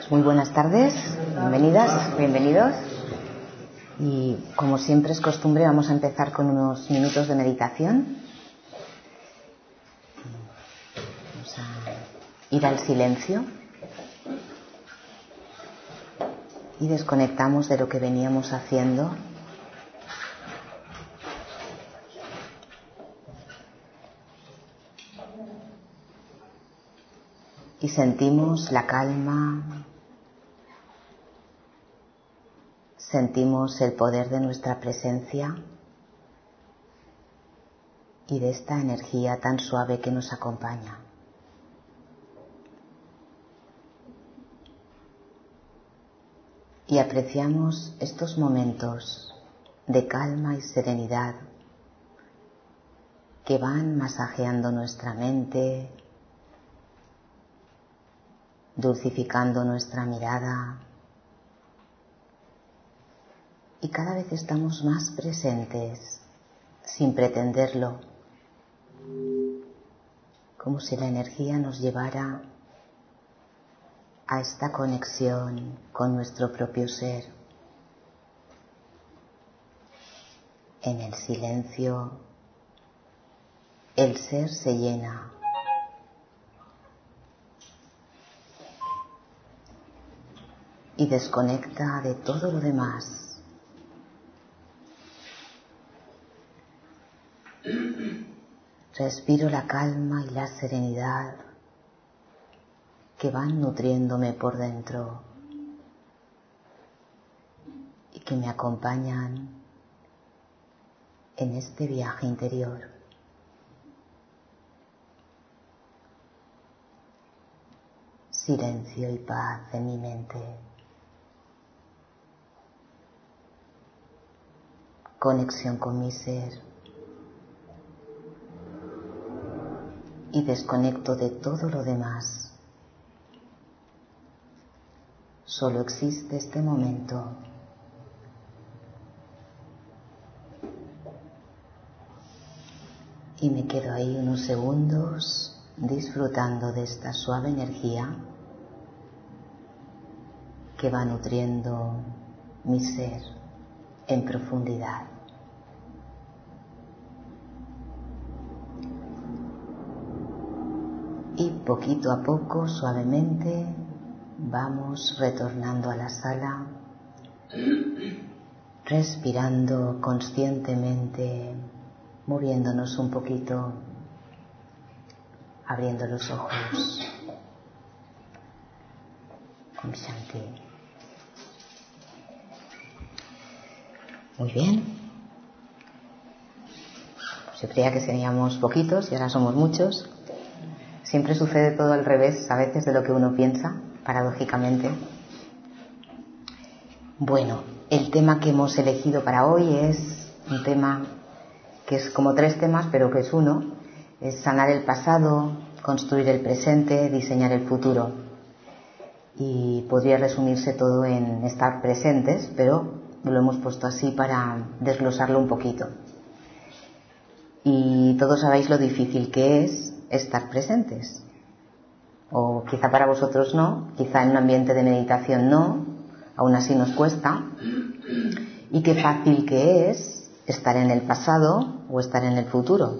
Muy buenas tardes, bienvenidas, bienvenidos. Y como siempre es costumbre, vamos a empezar con unos minutos de meditación. Vamos a ir al silencio y desconectamos de lo que veníamos haciendo. Y sentimos la calma, sentimos el poder de nuestra presencia y de esta energía tan suave que nos acompaña. Y apreciamos estos momentos de calma y serenidad que van masajeando nuestra mente, dulcificando nuestra mirada, y cada vez estamos más presentes sin pretenderlo, como si la energía nos llevara a esta conexión con nuestro propio ser. En el silencio, el ser se llena y desconecta de todo lo demás. Respiro la calma y la serenidad que van nutriéndome por dentro y que me acompañan en este viaje interior. Silencio y paz en mi mente. Conexión con mi ser. Y desconecto de todo lo demás. Solo existe este momento. Y me quedo ahí unos segundos disfrutando de esta suave energía que va nutriendo mi ser en profundidad. Y poquito a poco, suavemente, vamos retornando a la sala, respirando conscientemente, moviéndonos un poquito, abriendo los ojos. Om Shanti. Muy bien. Yo creía que seríamos poquitos y ahora somos muchos. Siempre sucede todo al revés, a veces, de lo que uno piensa, paradójicamente. Bueno, el tema que hemos elegido para hoy es un tema que es como tres temas, pero que es uno. Es sanar el pasado, construir el presente, diseñar el futuro. Y podría resumirse todo en estar presentes, pero lo hemos puesto así para desglosarlo un poquito. Y todos sabéis lo difícil que es estar presentes. O quizá para vosotros no, quizá en un ambiente de meditación no, aún así nos cuesta. Y qué fácil que es estar en el pasado o estar en el futuro.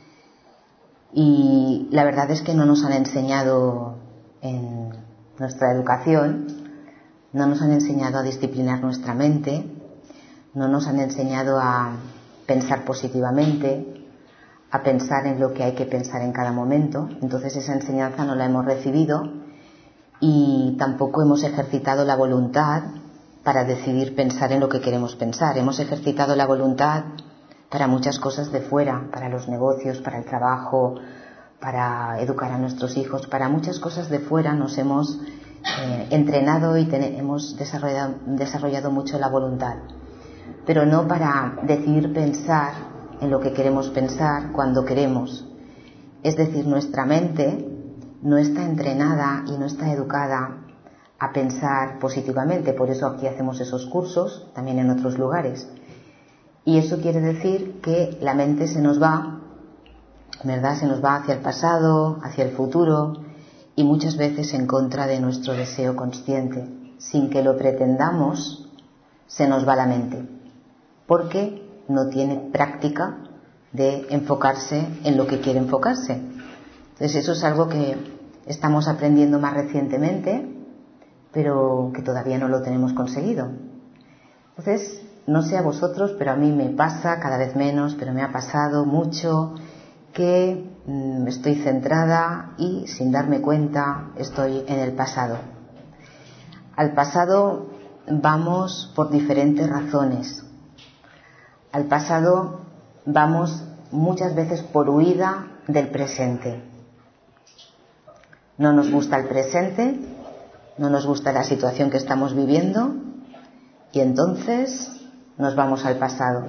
Y la verdad es que no nos han enseñado en nuestra educación, no nos han enseñado a disciplinar nuestra mente, no nos han enseñado a pensar positivamente, a pensar en lo que hay que pensar en cada momento. Entonces esa enseñanza no la hemos recibido y tampoco hemos ejercitado la voluntad para decidir pensar en lo que queremos pensar. Hemos ejercitado la voluntad para muchas cosas de fuera, para los negocios, para el trabajo, para educar a nuestros hijos, para muchas cosas de fuera nos hemos entrenado y hemos desarrollado mucho la voluntad, pero no para decidir pensar en lo que queremos pensar cuando queremos. Es decir, nuestra mente no está entrenada y no está educada a pensar positivamente. Por eso aquí hacemos esos cursos, también en otros lugares. Y eso quiere decir que la mente se nos va, ¿verdad? Se nos va hacia el pasado, hacia el futuro, y muchas veces en contra de nuestro deseo consciente. Sin que lo pretendamos, se nos va la mente, porque no tiene práctica de enfocarse en lo que quiere enfocarse. Entonces eso es algo que estamos aprendiendo más recientemente, pero que todavía no lo tenemos conseguido. Entonces, no sé a vosotros, pero a mí me pasa cada vez menos, pero me ha pasado mucho que estoy centrada y sin darme cuenta estoy en el pasado. Al pasado vamos por diferentes razones. Al pasado vamos muchas veces por huida del presente. No nos gusta el presente, no nos gusta la situación que estamos viviendo y entonces nos vamos al pasado.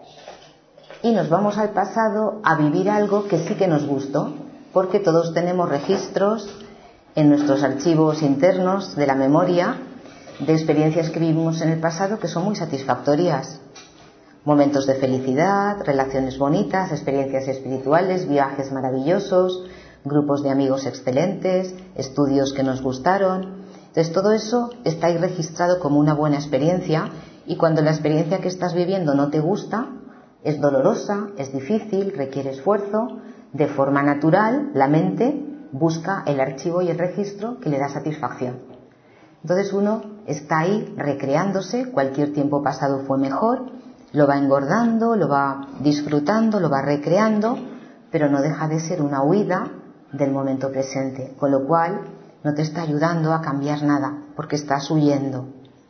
Y nos vamos al pasado a vivir algo que sí que nos gustó, porque todos tenemos registros en nuestros archivos internos de la memoria de experiencias que vivimos en el pasado que son muy satisfactorias. Momentos de felicidad, relaciones bonitas, experiencias espirituales, viajes maravillosos, grupos de amigos excelentes, estudios que nos gustaron. Entonces todo eso está ahí registrado como una buena experiencia, y cuando la experiencia que estás viviendo no te gusta, es dolorosa, es difícil, requiere esfuerzo, de forma natural la mente busca el archivo y el registro que le da satisfacción. Entonces uno está ahí recreándose, cualquier tiempo pasado fue mejor, lo va engordando, lo va disfrutando, lo va recreando, pero no deja de ser una huida del momento presente, con lo cual no te está ayudando a cambiar nada, porque estás huyendo.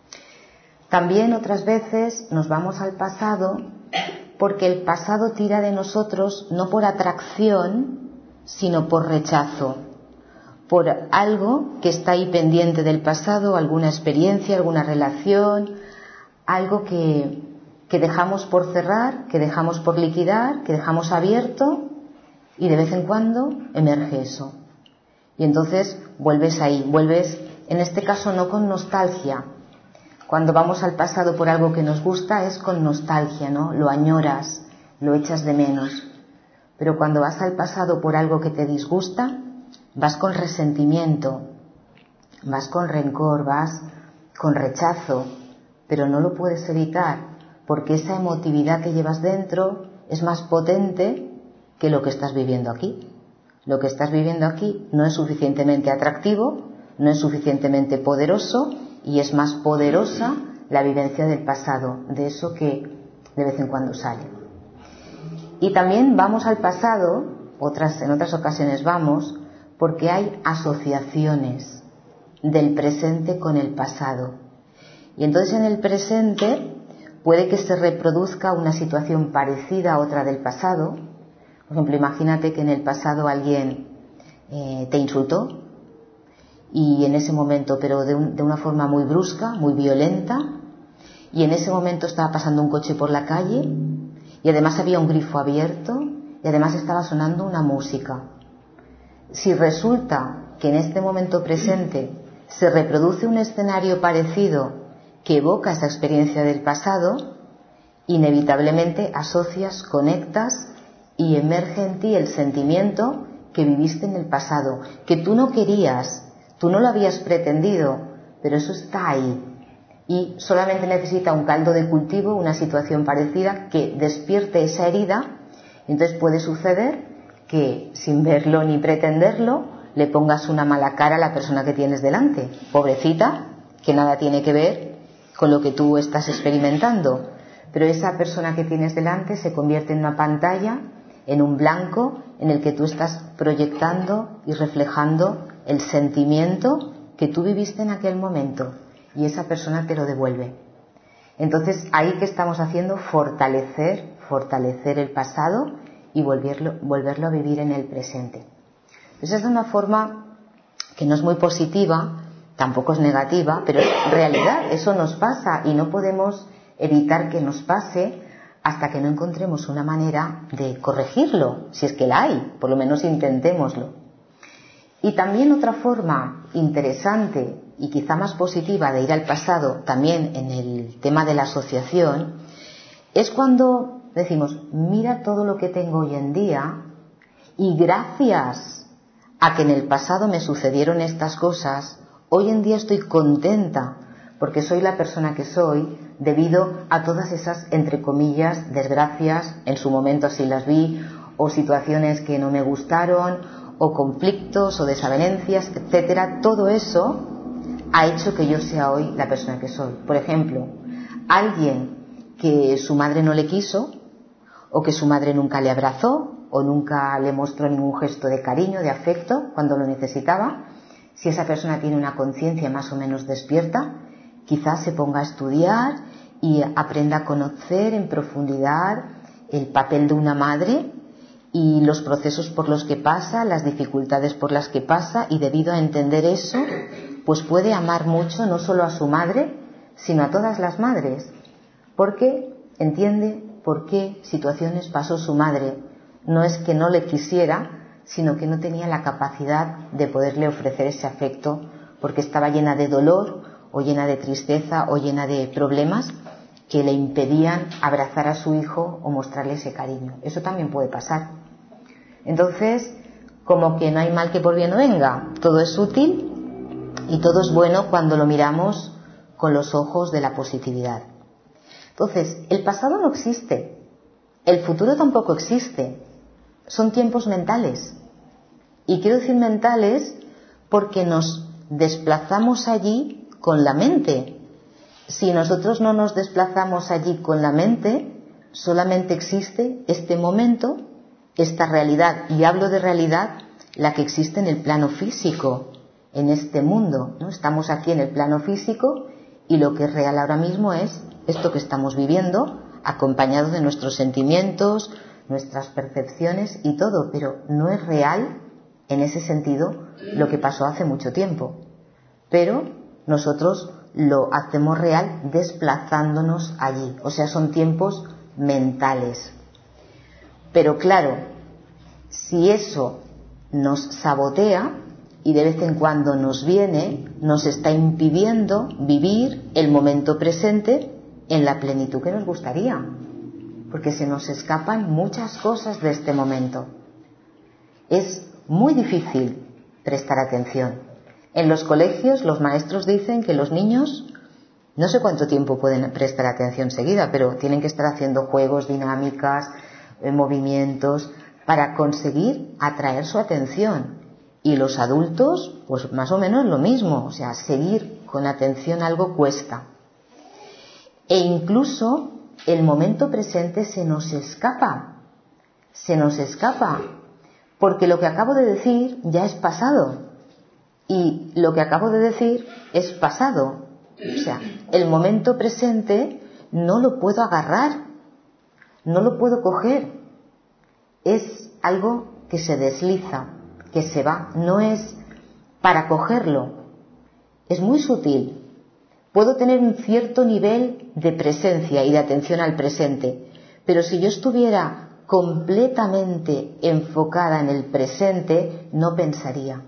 También otras veces nos vamos al pasado porque el pasado tira de nosotros no por atracción, sino por rechazo, por algo que está ahí pendiente del pasado, alguna experiencia, alguna relación, algo que dejamos por cerrar, que dejamos por liquidar, que dejamos abierto, y de vez en cuando emerge eso. Y entonces vuelves ahí, vuelves, en este caso no con nostalgia. Cuando vamos al pasado por algo que nos gusta es con nostalgia, ¿no? Lo añoras, lo echas de menos. Pero cuando vas al pasado por algo que te disgusta, vas con resentimiento, vas con rencor, vas con rechazo, pero no lo puedes evitar, porque esa emotividad que llevas dentro es más potente que lo que estás viviendo aquí. Lo que estás viviendo aquí no es suficientemente atractivo, no es suficientemente poderoso, y es más poderosa la vivencia del pasado, de eso que de vez en cuando sale. Y también vamos al pasado, en otras ocasiones vamos, porque hay asociaciones del presente con el pasado. Y entonces en el presente puede que se reproduzca una situación parecida a otra del pasado. Por ejemplo, imagínate que en el pasado alguien te insultó, y en ese momento, pero de una forma muy brusca, muy violenta, y en ese momento estaba pasando un coche por la calle, y además había un grifo abierto, y además estaba sonando una música. Si resulta que en este momento presente se reproduce un escenario parecido que evoca esa experiencia del pasado, inevitablemente asocias, conectas y emerge en ti el sentimiento que viviste en el pasado, que tú no querías, tú no lo habías pretendido, pero eso está ahí. Y solamente necesita un caldo de cultivo, una situación parecida que despierte esa herida. Y entonces puede suceder que, sin verlo ni pretenderlo, le pongas una mala cara a la persona que tienes delante. Pobrecita, que nada tiene que ver con lo que tú estás experimentando. Pero esa persona que tienes delante se convierte en una pantalla, en un blanco, en el que tú estás proyectando y reflejando el sentimiento que tú viviste en aquel momento, y esa persona te lo devuelve. Entonces, ahí que estamos haciendo, fortalecer el pasado y volverlo a vivir en el presente. Entonces, es una forma que no es muy positiva, tampoco es negativa, pero es realidad, eso nos pasa y no podemos evitar que nos pase hasta que no encontremos una manera de corregirlo, si es que la hay, por lo menos intentémoslo. Y también otra forma interesante y quizá más positiva de ir al pasado, también en el tema de la asociación, es cuando decimos, mira todo lo que tengo hoy en día, y gracias a que en el pasado me sucedieron estas cosas, hoy en día estoy contenta porque soy la persona que soy debido a todas esas, entre comillas, desgracias, en su momento así las vi, o situaciones que no me gustaron, o conflictos, o desavenencias, etcétera. Todo eso ha hecho que yo sea hoy la persona que soy. Por ejemplo, alguien que su madre no le quiso, o que su madre nunca le abrazó, o nunca le mostró ningún gesto de cariño, de afecto, cuando lo necesitaba, si esa persona tiene una conciencia más o menos despierta, quizás se ponga a estudiar y aprenda a conocer en profundidad el papel de una madre y los procesos por los que pasa, las dificultades por las que pasa, y debido a entender eso, pues puede amar mucho no solo a su madre, sino a todas las madres, porque entiende por qué situaciones pasó su madre. No es que no le quisiera, sino que no tenía la capacidad de poderle ofrecer ese afecto porque estaba llena de dolor o llena de tristeza o llena de problemas que le impedían abrazar a su hijo o mostrarle ese cariño. Eso también puede pasar. Entonces, como que no hay mal que por bien no venga, todo es útil y todo es bueno cuando lo miramos con los ojos de la positividad. Entonces, el pasado no existe, el futuro tampoco existe, son tiempos mentales. Y quiero decir mentales porque nos desplazamos allí con la mente. Si nosotros no nos desplazamos allí con la mente, solamente existe este momento, esta realidad, y hablo de realidad, la que existe en el plano físico, en este mundo, ¿no? Estamos aquí en el plano físico y lo que es real ahora mismo es esto que estamos viviendo, acompañado de nuestros sentimientos, nuestras percepciones y todo, pero no es real en ese sentido lo que pasó hace mucho tiempo. Pero nosotros lo hacemos real desplazándonos allí, o sea, son tiempos mentales. Pero claro, si eso nos sabotea y de vez en cuando nos viene, nos está impidiendo vivir el momento presente en la plenitud que nos gustaría, porque se nos escapan muchas cosas de este momento. Es muy difícil prestar atención. En los colegios los maestros dicen que los niños no sé cuánto tiempo pueden prestar atención seguida, pero tienen que estar haciendo juegos, dinámicas, movimientos para conseguir atraer su atención. Y los adultos, pues más o menos lo mismo, o sea, seguir con atención algo cuesta. E incluso el momento presente se nos escapa, porque lo que acabo de decir ya es pasado, y lo que acabo de decir es pasado. O sea, el momento presente no lo puedo agarrar, no lo puedo coger, es algo que se desliza, que se va, no es para cogerlo, es muy sutil. Puedo tener un cierto nivel de presencia y de atención al presente, pero si yo estuviera completamente enfocada en el presente, no pensaría.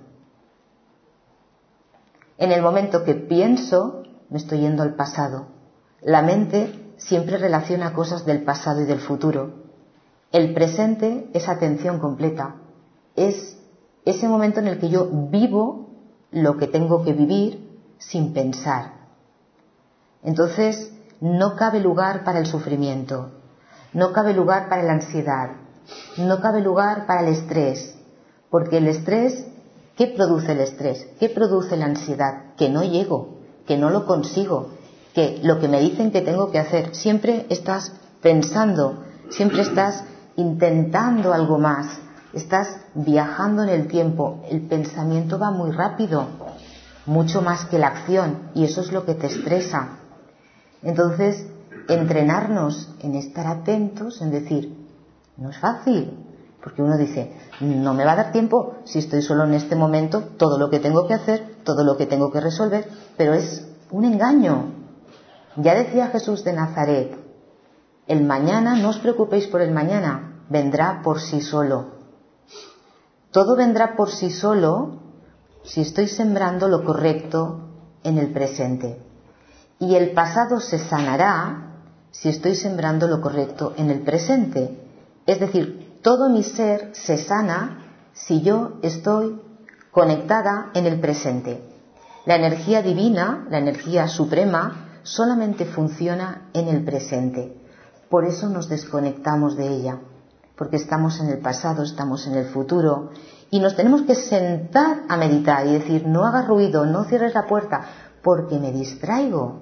En el momento que pienso, me estoy yendo al pasado. La mente siempre relaciona cosas del pasado y del futuro. El presente es atención completa, es ese momento en el que yo vivo lo que tengo que vivir sin pensar. Entonces, no cabe lugar para el sufrimiento, no cabe lugar para la ansiedad, no cabe lugar para el estrés, porque el estrés, ¿qué produce el estrés? ¿Qué produce la ansiedad? Que no llego, que no lo consigo, que lo que me dicen que tengo que hacer, siempre estás pensando, siempre estás intentando algo más, estás viajando en el tiempo, el pensamiento va muy rápido, mucho más que la acción, y eso es lo que te estresa. Entonces, entrenarnos en estar atentos, en decir, no es fácil, porque uno dice, no me va a dar tiempo si estoy solo en este momento, todo lo que tengo que hacer, todo lo que tengo que resolver, pero es un engaño. Ya decía Jesús de Nazaret, el mañana, no os preocupéis por el mañana, vendrá por sí solo. Todo vendrá por sí solo si estoy sembrando lo correcto en el presente. Y el pasado se sanará si estoy sembrando lo correcto en el presente. Es decir, todo mi ser se sana si yo estoy conectada en el presente. La energía divina, la energía suprema, solamente funciona en el presente. Por eso nos desconectamos de ella, porque estamos en el pasado, estamos en el futuro, y nos tenemos que sentar a meditar y decir, no hagas ruido, no cierres la puerta, porque me distraigo,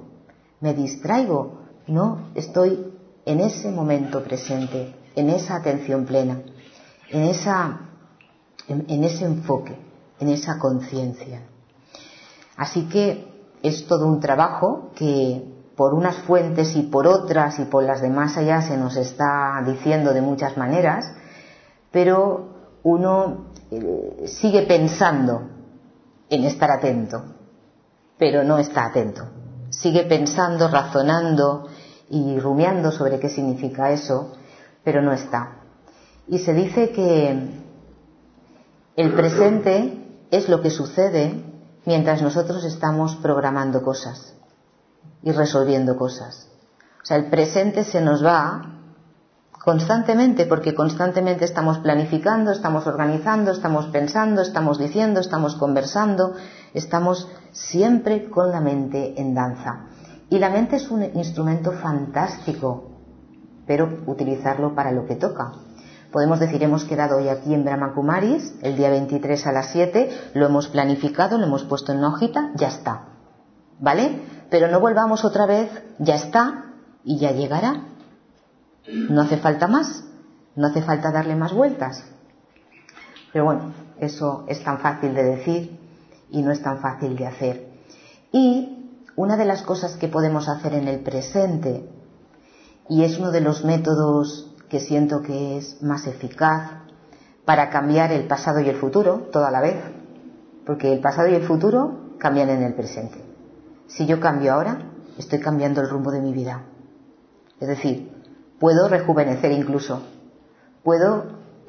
no estoy en ese momento presente, en esa atención plena, en ese enfoque, en esa conciencia. Así que es todo un trabajo que por unas fuentes y por otras y por las demás allá se nos está diciendo de muchas maneras, pero uno sigue pensando en estar atento, pero no está atento. Sigue pensando, razonando y rumiando sobre qué significa eso, pero no está. Y se dice que el presente es lo que sucede mientras nosotros estamos programando cosas y resolviendo cosas. O sea, el presente se nos va constantemente, porque constantemente estamos planificando, estamos organizando, estamos pensando, estamos diciendo, estamos conversando, estamos siempre con la mente en danza. Y la mente es un instrumento fantástico, pero utilizarlo para lo que toca. Podemos decir, hemos quedado hoy aquí en Brahma Kumaris, el día 23 a las 7, lo hemos planificado, lo hemos puesto en una hojita, ya está, ¿vale? Pero no volvamos otra vez, ya está y ya llegará. No hace falta más, no hace falta darle más vueltas. Pero bueno, eso es tan fácil de decir y no es tan fácil de hacer. Y una de las cosas que podemos hacer en el presente, y es uno de los métodos que siento que es más eficaz para cambiar el pasado y el futuro toda la vez, porque el pasado y el futuro cambian en el presente. Si yo cambio ahora, estoy cambiando el rumbo de mi vida. Es decir, puedo rejuvenecer incluso, puedo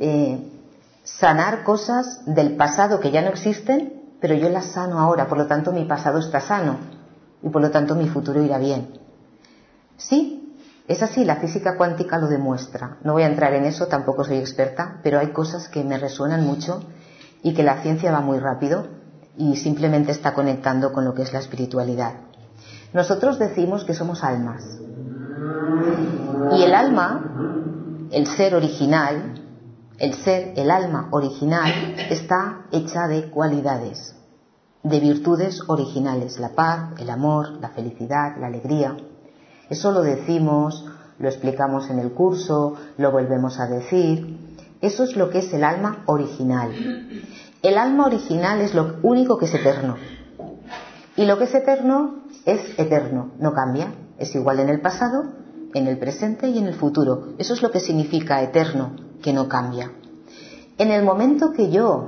sanar cosas del pasado que ya no existen, pero yo las sano ahora, por lo tanto mi pasado está sano y por lo tanto mi futuro irá bien. Sí, es así, la física cuántica lo demuestra. No voy a entrar en eso, tampoco soy experta, pero hay cosas que me resuenan mucho y que la ciencia va muy rápido y simplemente está conectando con lo que es la espiritualidad. Nosotros decimos que somos almas. Y el alma, el ser original, el alma original, está hecha de cualidades, de virtudes originales, la paz, el amor, la felicidad, la alegría. Eso lo decimos, lo explicamos en el curso, lo volvemos a decir. Eso es lo que es el alma original. El alma original es lo único que es eterno. Y lo que es eterno, no cambia. Es igual en el pasado, en el presente y en el futuro. Eso es lo que significa eterno, que no cambia. En el momento que yo,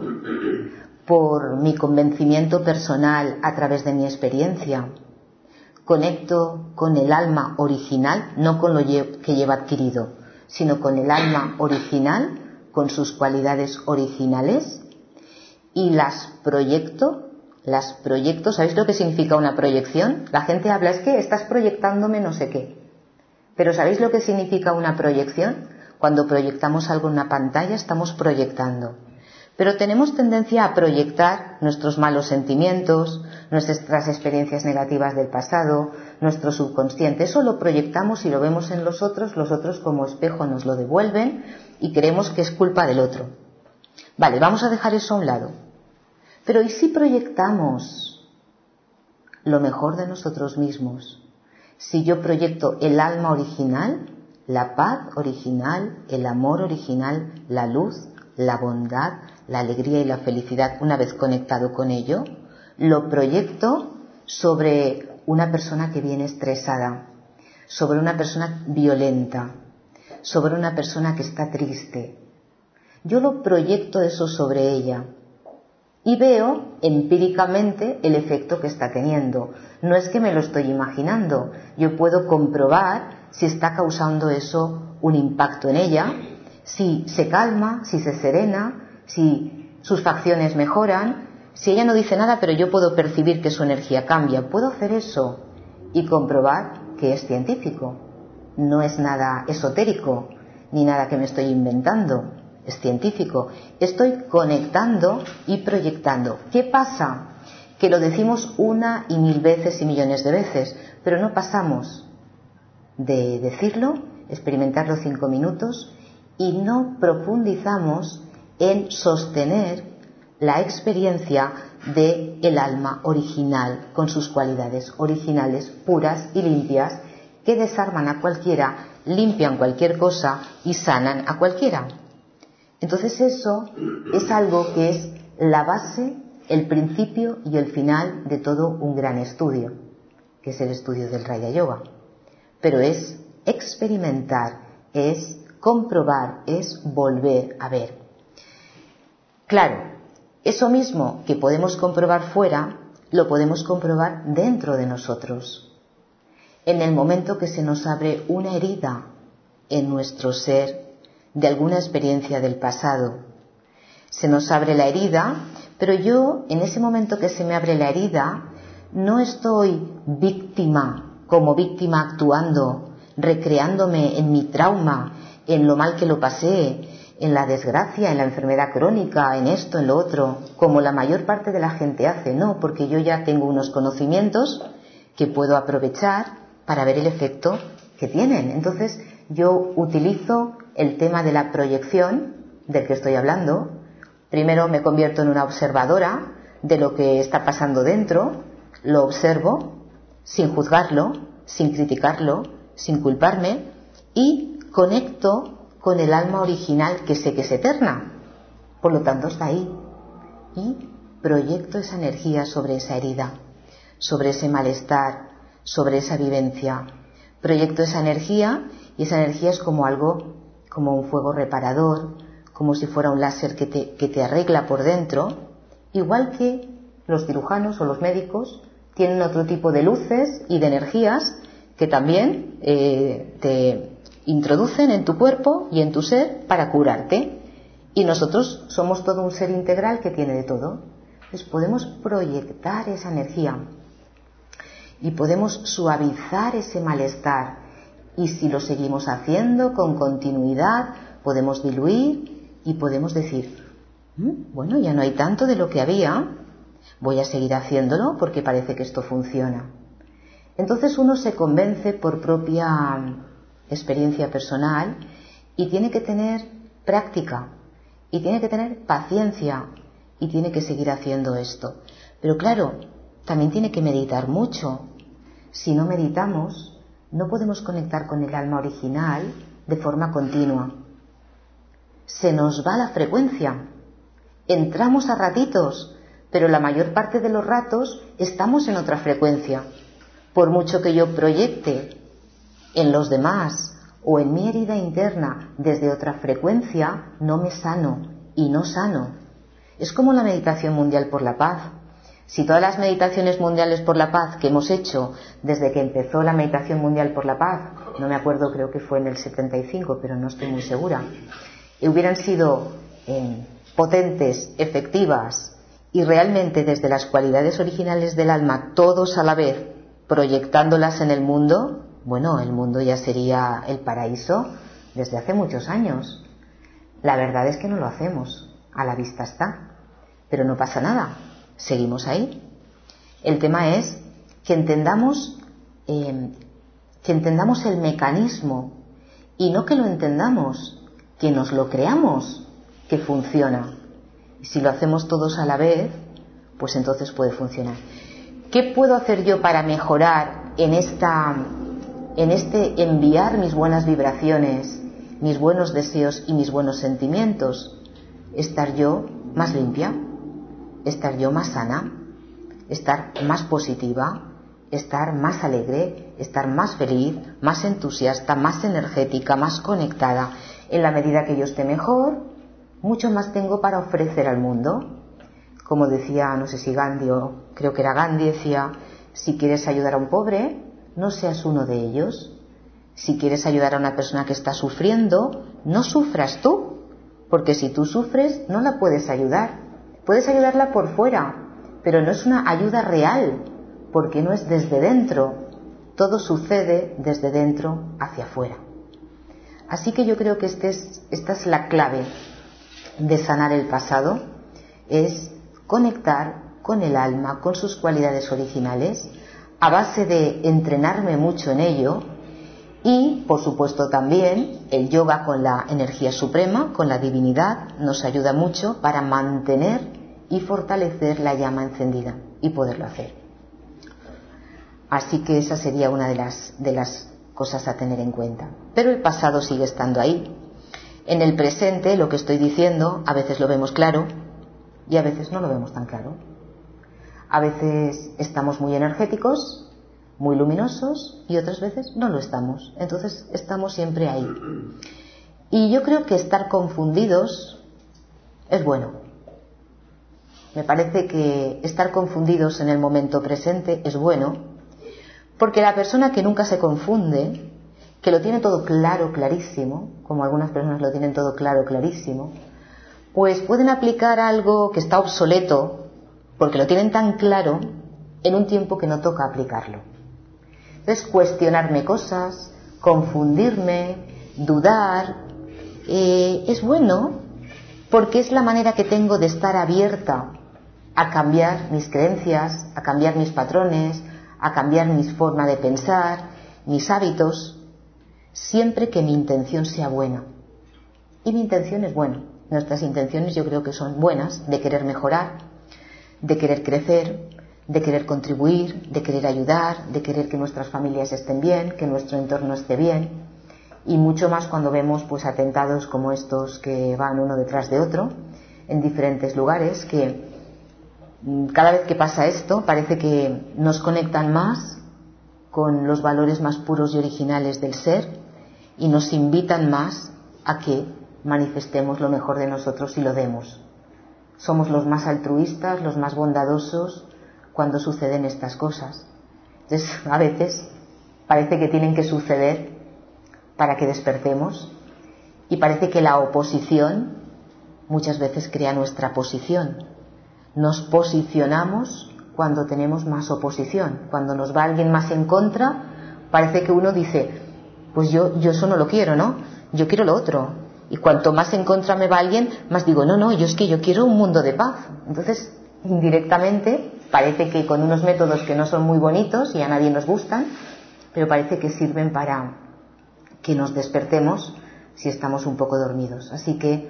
por mi convencimiento personal, a través de mi experiencia, conecto con el alma original, no con lo que lleva adquirido, sino con el alma original, con sus cualidades originales, y las proyecto, ¿sabéis lo que significa una proyección? La gente habla, es que estás proyectándome no sé qué. Pero ¿sabéis lo que significa una proyección? Cuando proyectamos algo en una pantalla, estamos proyectando. Pero tenemos tendencia a proyectar nuestros malos sentimientos, nuestras experiencias negativas del pasado, nuestro subconsciente. Eso lo proyectamos y lo vemos en los otros como espejo nos lo devuelven y creemos que es culpa del otro. Vale, vamos a dejar eso a un lado. Pero ¿y si proyectamos lo mejor de nosotros mismos? Si yo proyecto el alma original, la paz original, el amor original, la luz, la bondad, la alegría y la felicidad, una vez conectado con ello, lo proyecto sobre una persona que viene estresada, sobre una persona violenta, sobre una persona que está triste. Yo lo proyecto eso sobre ella y veo empíricamente el efecto que está teniendo. No es que me lo estoy imaginando, yo puedo comprobar si está causando eso un impacto en ella, si se calma, si se serena, si sus facciones mejoran. Si ella no dice nada, pero yo puedo percibir que su energía cambia, puedo hacer eso y comprobar que es científico. No es nada esotérico, ni nada que me estoy inventando. es científico. Estoy conectando y proyectando. ¿Qué pasa? Que lo decimos una y mil veces y millones de veces, pero no pasamos de decirlo, experimentarlo 5 minutos y no profundizamos en sostener la experiencia del alma original con sus cualidades originales, puras y limpias, que desarman a cualquiera, limpian cualquier cosa y sanan a cualquiera. Entonces eso es algo que es la base, el principio y el final de todo un gran estudio, que es el estudio del Raja Yoga. Pero es experimentar, es comprobar, es volver a ver. Claro, eso mismo que podemos comprobar fuera, lo podemos comprobar dentro de nosotros. En el momento que se nos abre una herida en nuestro ser de alguna experiencia del pasado, se nos abre la herida, pero yo en ese momento que se me abre la herida no estoy como víctima actuando, recreándome en mi trauma, en lo mal que lo pasé, en la desgracia, en la enfermedad crónica, en esto, en lo otro, como la mayor parte de la gente hace. No, porque yo ya tengo unos conocimientos que puedo aprovechar para ver el efecto que tienen. Entonces yo utilizo el tema de la proyección del que estoy hablando. Primero me convierto en una observadora de lo que está pasando dentro, lo observo sin juzgarlo, sin criticarlo, sin culparme, y conecto con el alma original que sé que es eterna. Por lo tanto está ahí. Y proyecto esa energía sobre esa herida, sobre ese malestar, sobre esa vivencia. Proyecto esa energía y esa energía es como algo, como un fuego reparador, como si fuera un láser que te arregla por dentro, igual que los cirujanos o los médicos tienen otro tipo de luces y de energías que también te introducen en tu cuerpo y en tu ser para curarte. Y nosotros somos todo un ser integral que tiene de todo. Entonces podemos proyectar esa energía y podemos suavizar ese malestar. Y si lo seguimos haciendo con continuidad, podemos diluir y podemos decir, bueno, ya no hay tanto de lo que había, voy a seguir haciéndolo porque parece que esto funciona. Entonces uno se convence por propia experiencia personal y tiene que tener práctica y tiene que tener paciencia y tiene que seguir haciendo esto. Pero claro, también tiene que meditar mucho. Si no meditamos, no podemos conectar con el alma original de forma continua. Se nos va la frecuencia. Entramos a ratitos, pero la mayor parte de los ratos estamos en otra frecuencia. Por mucho que yo proyecte en los demás o en mi herida interna desde otra frecuencia, no me sano y no sano. Es como la meditación mundial por la paz. Si todas las meditaciones mundiales por la paz que hemos hecho desde que empezó la meditación mundial por la paz, no me acuerdo, creo que fue en el 75, pero no estoy muy segura, hubieran sido potentes, efectivas y realmente desde las cualidades originales del alma, todos a la vez, proyectándolas en el mundo, bueno, el mundo ya sería el paraíso desde hace muchos años. La verdad es que no lo hacemos, a la vista está, pero no pasa nada, seguimos ahí. El tema es que entendamos el mecanismo y no que lo entendamos, que nos lo creamos, que funciona. Y si lo hacemos todos a la vez, pues entonces puede funcionar. ¿Qué puedo hacer yo para mejorar en este enviar mis buenas vibraciones, mis buenos deseos y mis buenos sentimientos? Estar yo más limpia, estar yo más sana, estar más positiva, estar más alegre, estar más feliz, más entusiasta, más energética, más conectada. En la medida que yo esté mejor, mucho más tengo para ofrecer al mundo. Como decía, no sé si Gandhi o creo que era Gandhi, decía, si quieres ayudar a un pobre, no seas uno de ellos. Si quieres ayudar a una persona que está sufriendo, no sufras tú, porque si tú sufres no la puedes ayudar. Puedes ayudarla por fuera, pero no es una ayuda real, porque no es desde dentro. Todo sucede desde dentro hacia afuera. Así que yo creo que esta es la clave. de sanar el pasado es conectar con el alma, con sus cualidades originales, a base de entrenarme mucho en ello y, por supuesto, también el yoga con la energía suprema, con la divinidad, nos ayuda mucho para mantener y fortalecer la llama encendida y poderlo hacer. Así que esa sería una de las cosas a tener en cuenta. Pero el pasado sigue estando ahí. En el presente, lo que estoy diciendo, a veces lo vemos claro y a veces no lo vemos tan claro. A veces estamos muy energéticos, muy luminosos, y otras veces no lo estamos. Entonces estamos siempre ahí. Y yo creo que estar confundidos es bueno. Me parece que estar confundidos en el momento presente es bueno, porque la persona que nunca se confunde, que lo tiene todo claro, clarísimo, como algunas personas lo tienen todo claro, clarísimo, pues pueden aplicar algo que está obsoleto, porque lo tienen tan claro, en un tiempo que no toca aplicarlo. Entonces, cuestionarme cosas, confundirme, dudar, es bueno, porque es la manera que tengo de estar abierta a cambiar mis creencias, a cambiar mis patrones, a cambiar mi forma de pensar, mis hábitos, siempre que mi intención sea buena. Y mi intención es buena. Nuestras intenciones yo creo que son buenas, de querer mejorar, de querer crecer, de querer contribuir, de querer ayudar, de querer que nuestras familias estén bien, que nuestro entorno esté bien, y mucho más cuando vemos pues atentados como estos que van uno detrás de otro en diferentes lugares, que cada vez que pasa esto parece que nos conectan más con los valores más puros y originales del ser y nos invitan más a que manifestemos lo mejor de nosotros y lo demos. Somos los más altruistas, los más bondadosos cuando suceden estas cosas. Entonces, a veces parece que tienen que suceder para que despertemos, y parece que la oposición muchas veces crea nuestra posición. Nos posicionamos cuando tenemos más oposición. Cuando nos va alguien más en contra, parece que uno dice, pues yo eso no lo quiero, ¿no? Yo quiero lo otro. Y cuanto más en contra me va alguien, más digo, no, yo quiero un mundo de paz. Entonces, indirectamente, parece que con unos métodos que no son muy bonitos y a nadie nos gustan, pero parece que sirven para que nos despertemos si estamos un poco dormidos. Así que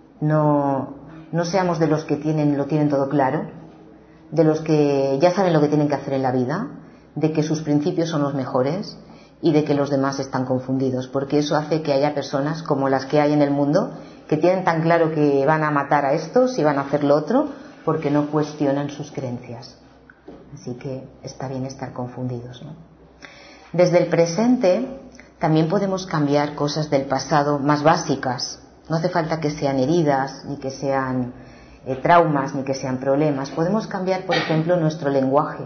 no seamos de los que lo tienen todo claro, de los que ya saben lo que tienen que hacer en la vida, de que sus principios son los mejores y de que los demás están confundidos, porque eso hace que haya personas como las que hay en el mundo que tienen tan claro que van a matar a estos y van a hacer lo otro porque no cuestionan sus creencias. Así que está bien estar confundidos, ¿no? Desde el presente también podemos cambiar cosas del pasado más básicas. No hace falta que sean heridas, ni que sean traumas, ni que sean problemas. Podemos cambiar, por ejemplo, nuestro lenguaje.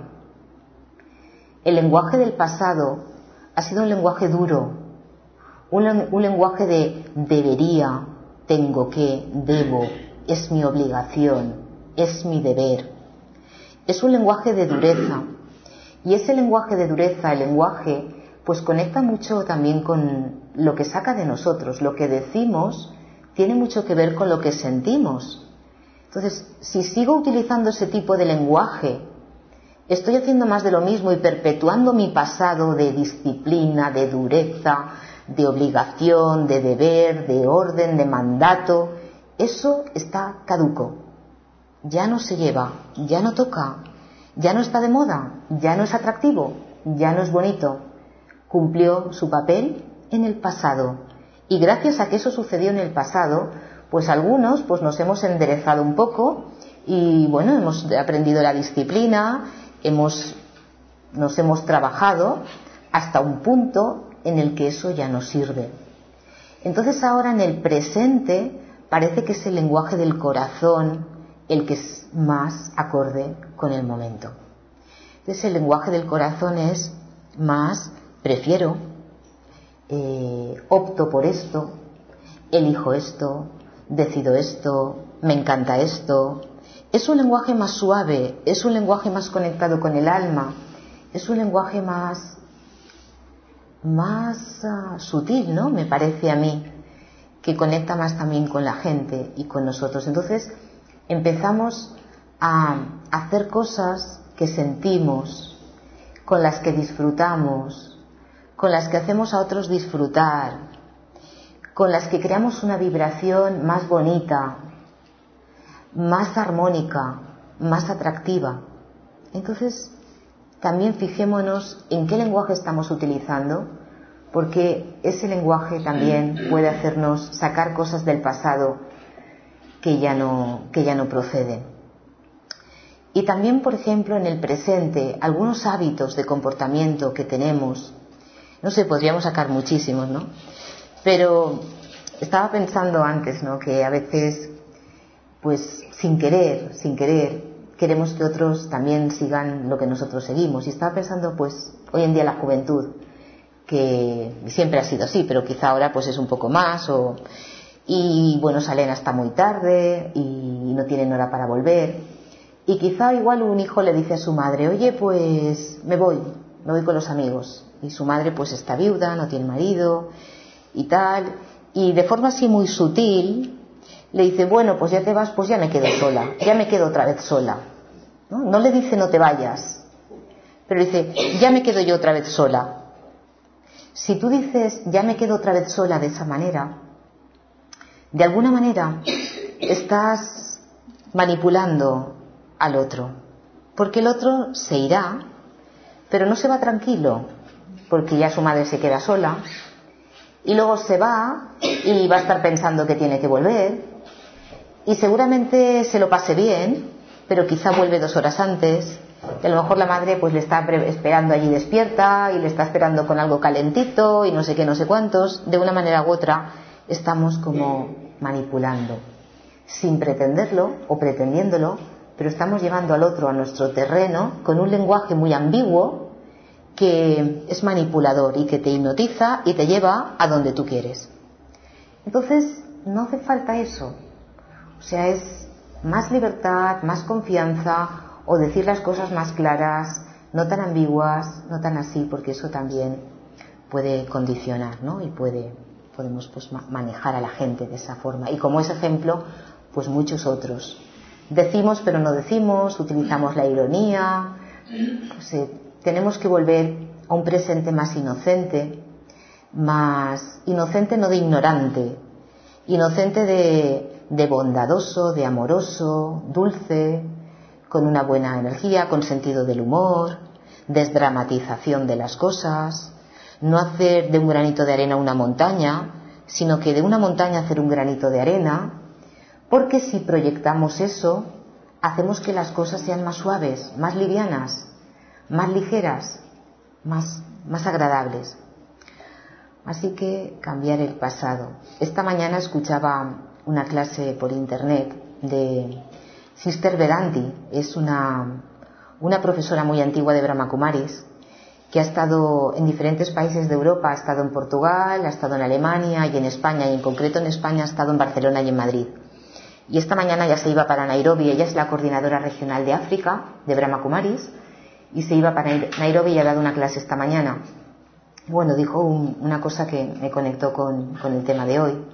El lenguaje del pasado ha sido un lenguaje duro, un lenguaje de debería, tengo que, debo, es mi obligación, es mi deber. Es un lenguaje de dureza. Y ese lenguaje de dureza, el lenguaje, pues conecta mucho también con lo que saca de nosotros. Lo que decimos tiene mucho que ver con lo que sentimos. Entonces, si sigo utilizando ese tipo de lenguaje, estoy haciendo más de lo mismo y perpetuando mi pasado de disciplina, de dureza, de obligación, de deber, de orden, de mandato. Eso está caduco. Ya no se lleva, ya no toca, ya no está de moda, ya no es atractivo, ya no es bonito. Cumplió su papel en el pasado. Y gracias a que eso sucedió en el pasado, pues algunos pues nos hemos enderezado un poco y bueno, hemos aprendido la disciplina, nos hemos trabajado hasta un punto en el que eso ya no sirve. Entonces ahora en el presente parece que es el lenguaje del corazón el que es más acorde con el momento. Entonces el lenguaje del corazón es más prefiero, opto por esto, elijo esto, decido esto, me encanta esto. Es un lenguaje más suave, es un lenguaje más conectado con el alma, es un lenguaje más sutil, ¿no? Me parece a mí, que conecta más también con la gente y con nosotros. Entonces empezamos a hacer cosas que sentimos, con las que disfrutamos, con las que hacemos a otros disfrutar, con las que creamos una vibración más bonita, más armónica, más atractiva. Entonces, también fijémonos en qué lenguaje estamos utilizando, porque ese lenguaje también puede hacernos sacar cosas del pasado que ya no proceden. Y también, por ejemplo, en el presente, algunos hábitos de comportamiento que tenemos, no sé, podríamos sacar muchísimos, ¿no? Pero estaba pensando antes, ¿no?, que a veces, pues sin querer, queremos que otros también sigan lo que nosotros seguimos. Y estaba pensando, pues, hoy en día la juventud, que siempre ha sido así, pero quizá ahora pues es un poco más, y bueno, salen hasta muy tarde y no tienen hora para volver. Y quizá igual un hijo le dice a su madre, oye, pues me voy con los amigos. Y su madre pues está viuda, no tiene marido y tal. Y de forma así muy sutil le dice, bueno, pues ya te vas, pues ya me quedo sola, ya me quedo otra vez sola. No le dice no te vayas, pero dice, ya me quedo yo otra vez sola. Si tú dices, ya me quedo otra vez sola de esa manera, de alguna manera estás manipulando al otro, porque el otro se irá, pero no se va tranquilo, porque ya su madre se queda sola, y luego se va y va a estar pensando que tiene que volver, y seguramente se lo pase bien, pero quizá vuelve 2 horas antes, y a lo mejor la madre pues le está esperando allí despierta, y le está esperando con algo calentito, y no sé qué, no sé cuántos. De una manera u otra estamos como manipulando, sin pretenderlo o pretendiéndolo, pero estamos llevando al otro a nuestro terreno con un lenguaje muy ambiguo que es manipulador y que te hipnotiza y te lleva a donde tú quieres. Entonces no hace falta eso, o sea, es más libertad, más confianza, o decir las cosas más claras, no tan ambiguas, no tan así, porque eso también puede condicionar, ¿no? Y podemos pues manejar a la gente de esa forma. Y como ese ejemplo, pues muchos otros. Decimos pero no decimos, utilizamos la ironía, pues, tenemos que volver a un presente más inocente no de ignorante, inocente de bondadoso, de amoroso, dulce, con una buena energía, con sentido del humor, desdramatización de las cosas, no hacer de un granito de arena una montaña, sino que de una montaña hacer un granito de arena, porque si proyectamos eso, hacemos que las cosas sean más suaves, más livianas, más ligeras, más agradables. Así que cambiar el pasado. Esta mañana escuchaba una clase por internet de Sister Vedanti. Es una profesora muy antigua de Brahma Kumaris, que ha estado en diferentes países de Europa, ha estado en Portugal, ha estado en Alemania y en España, y en concreto en España ha estado en Barcelona y en Madrid. Y esta mañana ya se iba para Nairobi. Ella es la coordinadora regional de África de Brahma Kumaris, y se iba para Nairobi y ha dado una clase esta mañana. Bueno, dijo una cosa que me conectó con el tema de hoy,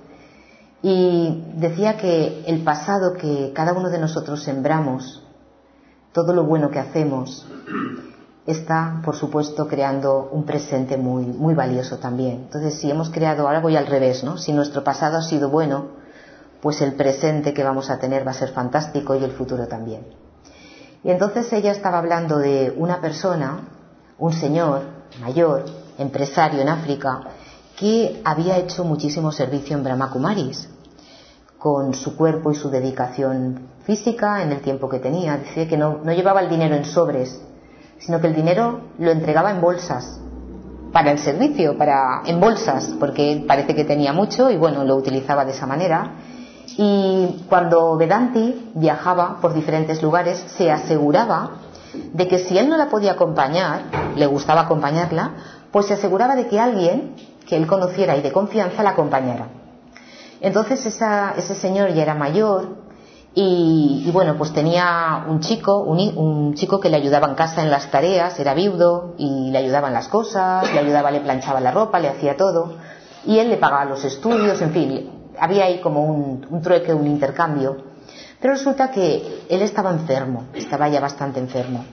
y decía que el pasado que cada uno de nosotros sembramos, todo lo bueno que hacemos, está, por supuesto, creando un presente muy, muy valioso también. Entonces, si hemos creado, ahora voy al revés, ¿no? Si nuestro pasado ha sido bueno, pues el presente que vamos a tener va a ser fantástico, y el futuro también. Y entonces ella estaba hablando de una persona, un señor mayor, empresario en África, que había hecho muchísimo servicio en Brahma Kumaris, con su cuerpo y su dedicación física en el tiempo que tenía. Decía que no llevaba el dinero en sobres, sino que el dinero lo entregaba en bolsas, para el servicio, en bolsas, porque parece que tenía mucho y bueno, lo utilizaba de esa manera. Y cuando Vedanti viajaba por diferentes lugares, se aseguraba de que si él no la podía acompañar, le gustaba acompañarla, pues se aseguraba de que alguien que él conociera y de confianza la acompañara. Entonces ese señor ya era mayor y bueno, pues tenía un chico que le ayudaba en casa en las tareas, era viudo y le ayudaba en las cosas, le planchaba la ropa, le hacía todo, y él le pagaba los estudios, en fin, había ahí como un trueque, un intercambio. Pero resulta que él estaba enfermo, estaba ya bastante enfermo,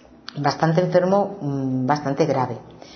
bastante grave.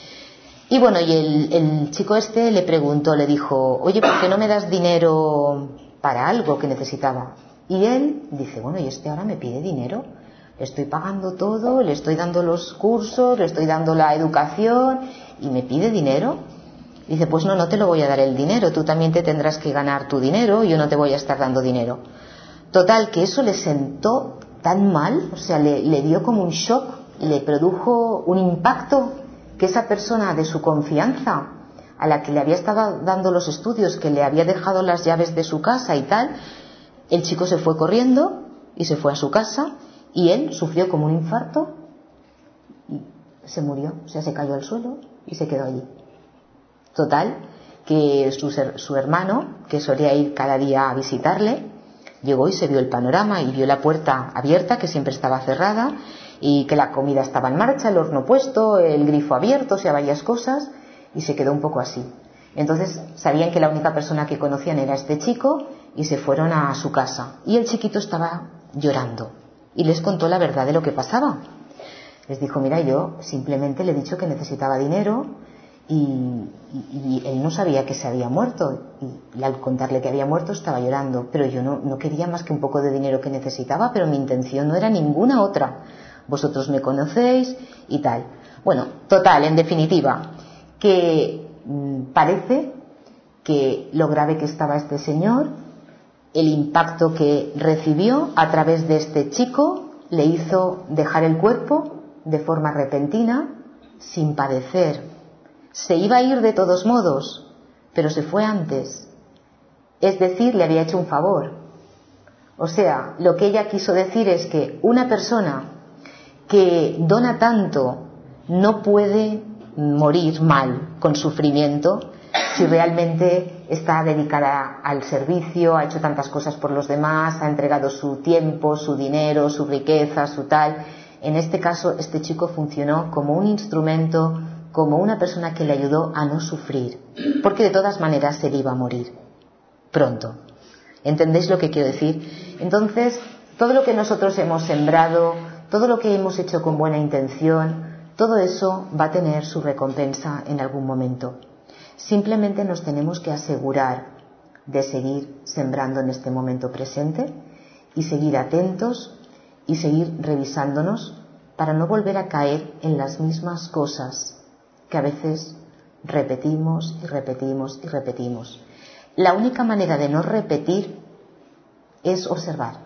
Y bueno, y el chico este le preguntó, le dijo, oye, ¿por qué no me das dinero para algo que necesitaba? Y él dice, bueno, y este ahora me pide dinero, le estoy pagando todo, le estoy dando los cursos, le estoy dando la educación y me pide dinero. Dice, pues no te lo voy a dar el dinero, tú también te tendrás que ganar tu dinero, yo no te voy a estar dando dinero. Total, que eso le sentó tan mal, o sea, le dio como un shock, le produjo un impacto, que esa persona de su confianza, a la que le había estado dando los estudios, que le había dejado las llaves de su casa y tal, el chico se fue corriendo y se fue a su casa y él sufrió como un infarto y se murió, o sea, se cayó al suelo y se quedó allí. Total, que su hermano, que solía ir cada día a visitarle, llegó y se vio el panorama y vio la puerta abierta, que siempre estaba cerrada, y que la comida estaba en marcha, el horno puesto, el grifo abierto, o sea, varias cosas, y se quedó un poco así. Entonces sabían que la única persona que conocían era este chico y se fueron a su casa. Y el chiquito estaba llorando y les contó la verdad de lo que pasaba. Les dijo, mira, yo simplemente le he dicho que necesitaba dinero y él no sabía que se había muerto. Y al contarle que había muerto estaba llorando. Pero yo no quería más que un poco de dinero que necesitaba, pero mi intención no era ninguna otra. Vosotros me conocéis y tal. Bueno, total, en definitiva, que parece que lo grave que estaba este señor, el impacto que recibió a través de este chico, le hizo dejar el cuerpo de forma repentina, sin padecer. Se iba a ir de todos modos, pero se fue antes. Es decir, le había hecho un favor. O sea, lo que ella quiso decir es que una persona que dona tanto no puede morir mal, con sufrimiento, si realmente está dedicada al servicio, ha hecho tantas cosas por los demás, ha entregado su tiempo, su dinero, su riqueza, su tal. En este caso, este chico funcionó como un instrumento, como una persona que le ayudó a no sufrir, porque de todas maneras él iba a morir pronto. ¿Entendéis lo que quiero decir? Entonces, todo lo que nosotros hemos sembrado, todo lo que hemos hecho con buena intención, todo eso va a tener su recompensa en algún momento. Simplemente nos tenemos que asegurar de seguir sembrando en este momento presente y seguir atentos y seguir revisándonos para no volver a caer en las mismas cosas que a veces repetimos y repetimos y repetimos. La única manera de no repetir es observar.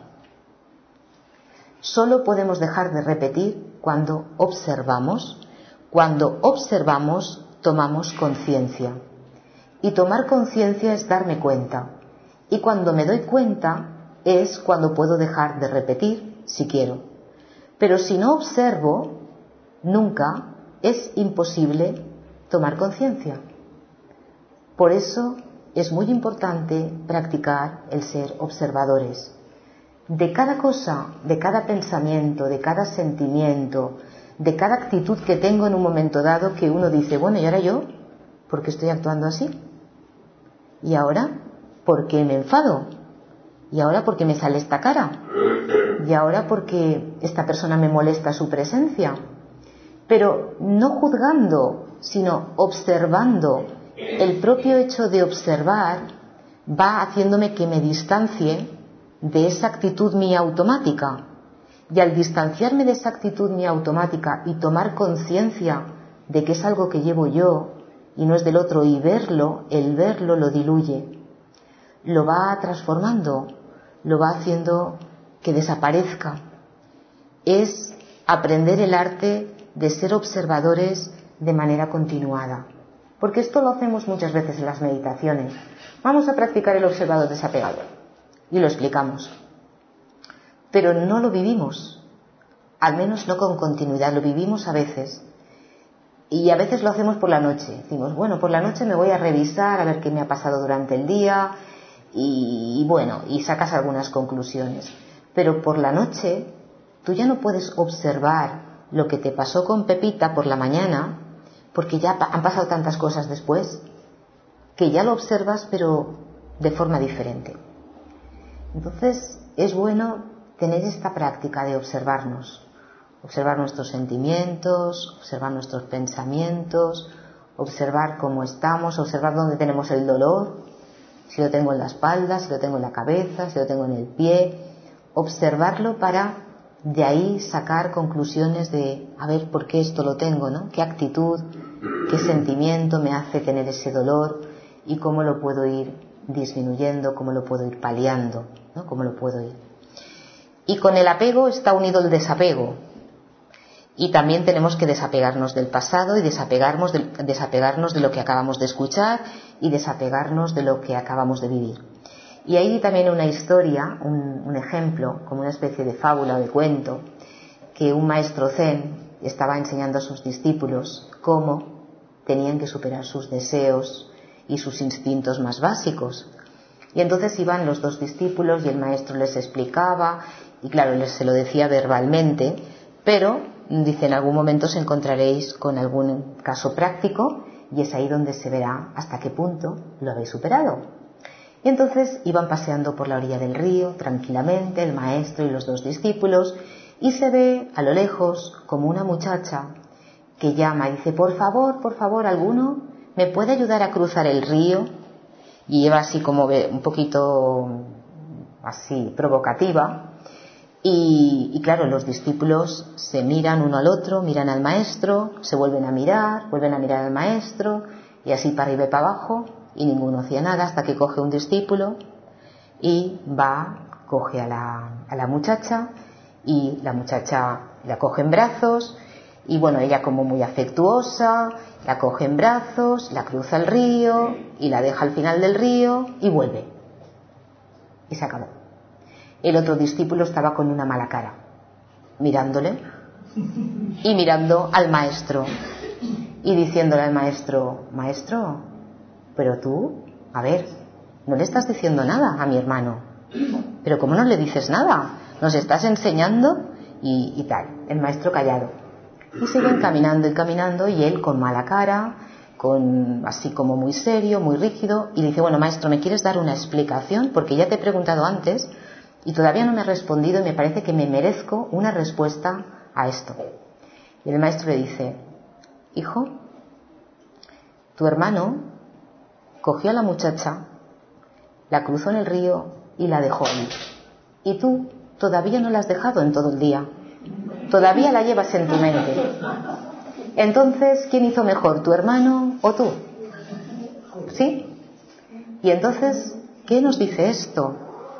Solo podemos dejar de repetir cuando observamos. Cuando observamos, tomamos conciencia. Y tomar conciencia es darme cuenta. Y cuando me doy cuenta es cuando puedo dejar de repetir, si quiero. Pero si no observo, nunca es imposible tomar conciencia. Por eso es muy importante practicar el ser observadores. De cada cosa, de cada pensamiento, de cada sentimiento, de cada actitud que tengo en un momento dado, que uno dice, bueno, ¿y ahora yo? ¿Por qué estoy actuando así? ¿Y ahora? ¿Por qué me enfado? ¿Y ahora por qué me sale esta cara? ¿Y ahora por qué esta persona me molesta su presencia? Pero no juzgando, sino observando. El propio hecho de observar va haciéndome que me distancie de esa actitud mía automática. Y al distanciarme de esa actitud mía automática y tomar conciencia de que es algo que llevo yo y no es del otro, y verlo, el verlo lo diluye, lo va transformando, lo va haciendo que desaparezca. Es aprender el arte de ser observadores de manera continuada. Porque esto lo hacemos muchas veces en las meditaciones. Vamos a practicar el observador desapegado. Y lo explicamos. Pero no lo vivimos. Al menos no con continuidad. Lo vivimos a veces. Y a veces lo hacemos por la noche. Decimos, bueno, por la noche me voy a revisar a ver qué me ha pasado durante el día. Y bueno, y sacas algunas conclusiones. Pero por la noche tú ya no puedes observar lo que te pasó con Pepita por la mañana, porque ya han pasado tantas cosas después, que ya lo observas, pero de forma diferente. Entonces es bueno tener esta práctica de observarnos, observar nuestros sentimientos, observar nuestros pensamientos, observar cómo estamos, observar dónde tenemos el dolor, si lo tengo en la espalda, si lo tengo en la cabeza, si lo tengo en el pie, observarlo para de ahí sacar conclusiones de a ver por qué esto lo tengo, ¿no? Qué actitud, qué sentimiento me hace tener ese dolor y cómo lo puedo ir disminuyendo, cómo lo puedo ir paliando, ¿no? Cómo lo puedo ir. Y con el apego está unido el desapego. Y también tenemos que desapegarnos del pasado y desapegarnos de lo que acabamos de escuchar y desapegarnos de lo que acabamos de vivir. Y hay también una historia, un ejemplo, como una especie de fábula o de cuento, que un maestro zen estaba enseñando a sus discípulos cómo tenían que superar sus deseos y sus instintos más básicos. Y entonces iban los dos discípulos y el maestro les explicaba, y claro, se lo decía verbalmente, pero dice, en algún momento os encontraréis con algún caso práctico y es ahí donde se verá hasta qué punto lo habéis superado. Y entonces iban paseando por la orilla del río tranquilamente, el maestro y los dos discípulos, y se ve a lo lejos como una muchacha que llama y dice, por favor, ¿alguno me puede ayudar a cruzar el río? Y lleva así como un poquito así provocativa. Y claro, los discípulos se miran uno al otro, miran al maestro, se vuelven a mirar al maestro, y así para arriba y para abajo, y ninguno hacía nada hasta que coge un discípulo y coge a la muchacha, y la muchacha la coge en brazos, y bueno, ella como muy afectuosa, la coge en brazos, la cruza el río, y la deja al final del río, y vuelve. Y se acabó. El otro discípulo estaba con una mala cara, mirándole y mirando al maestro y diciéndole al maestro, maestro, pero tú, a ver, no le estás diciendo nada a mi hermano, pero ¿cómo no le dices nada? Nos estás enseñando y tal. El maestro callado. Y siguen caminando y él con mala cara, así como muy serio, muy rígido, y dice, bueno, maestro, ¿me quieres dar una explicación? Porque ya te he preguntado antes y todavía no me has respondido y me parece que me merezco una respuesta a esto. Y el maestro le dice, hijo, tu hermano cogió a la muchacha, la cruzó en el río y la dejó ahí. Y tú todavía no la has dejado en todo el día. Todavía la llevas en tu mente. Entonces, ¿quién hizo mejor, tu hermano o tú? ¿Sí? Y entonces, ¿qué nos dice esto?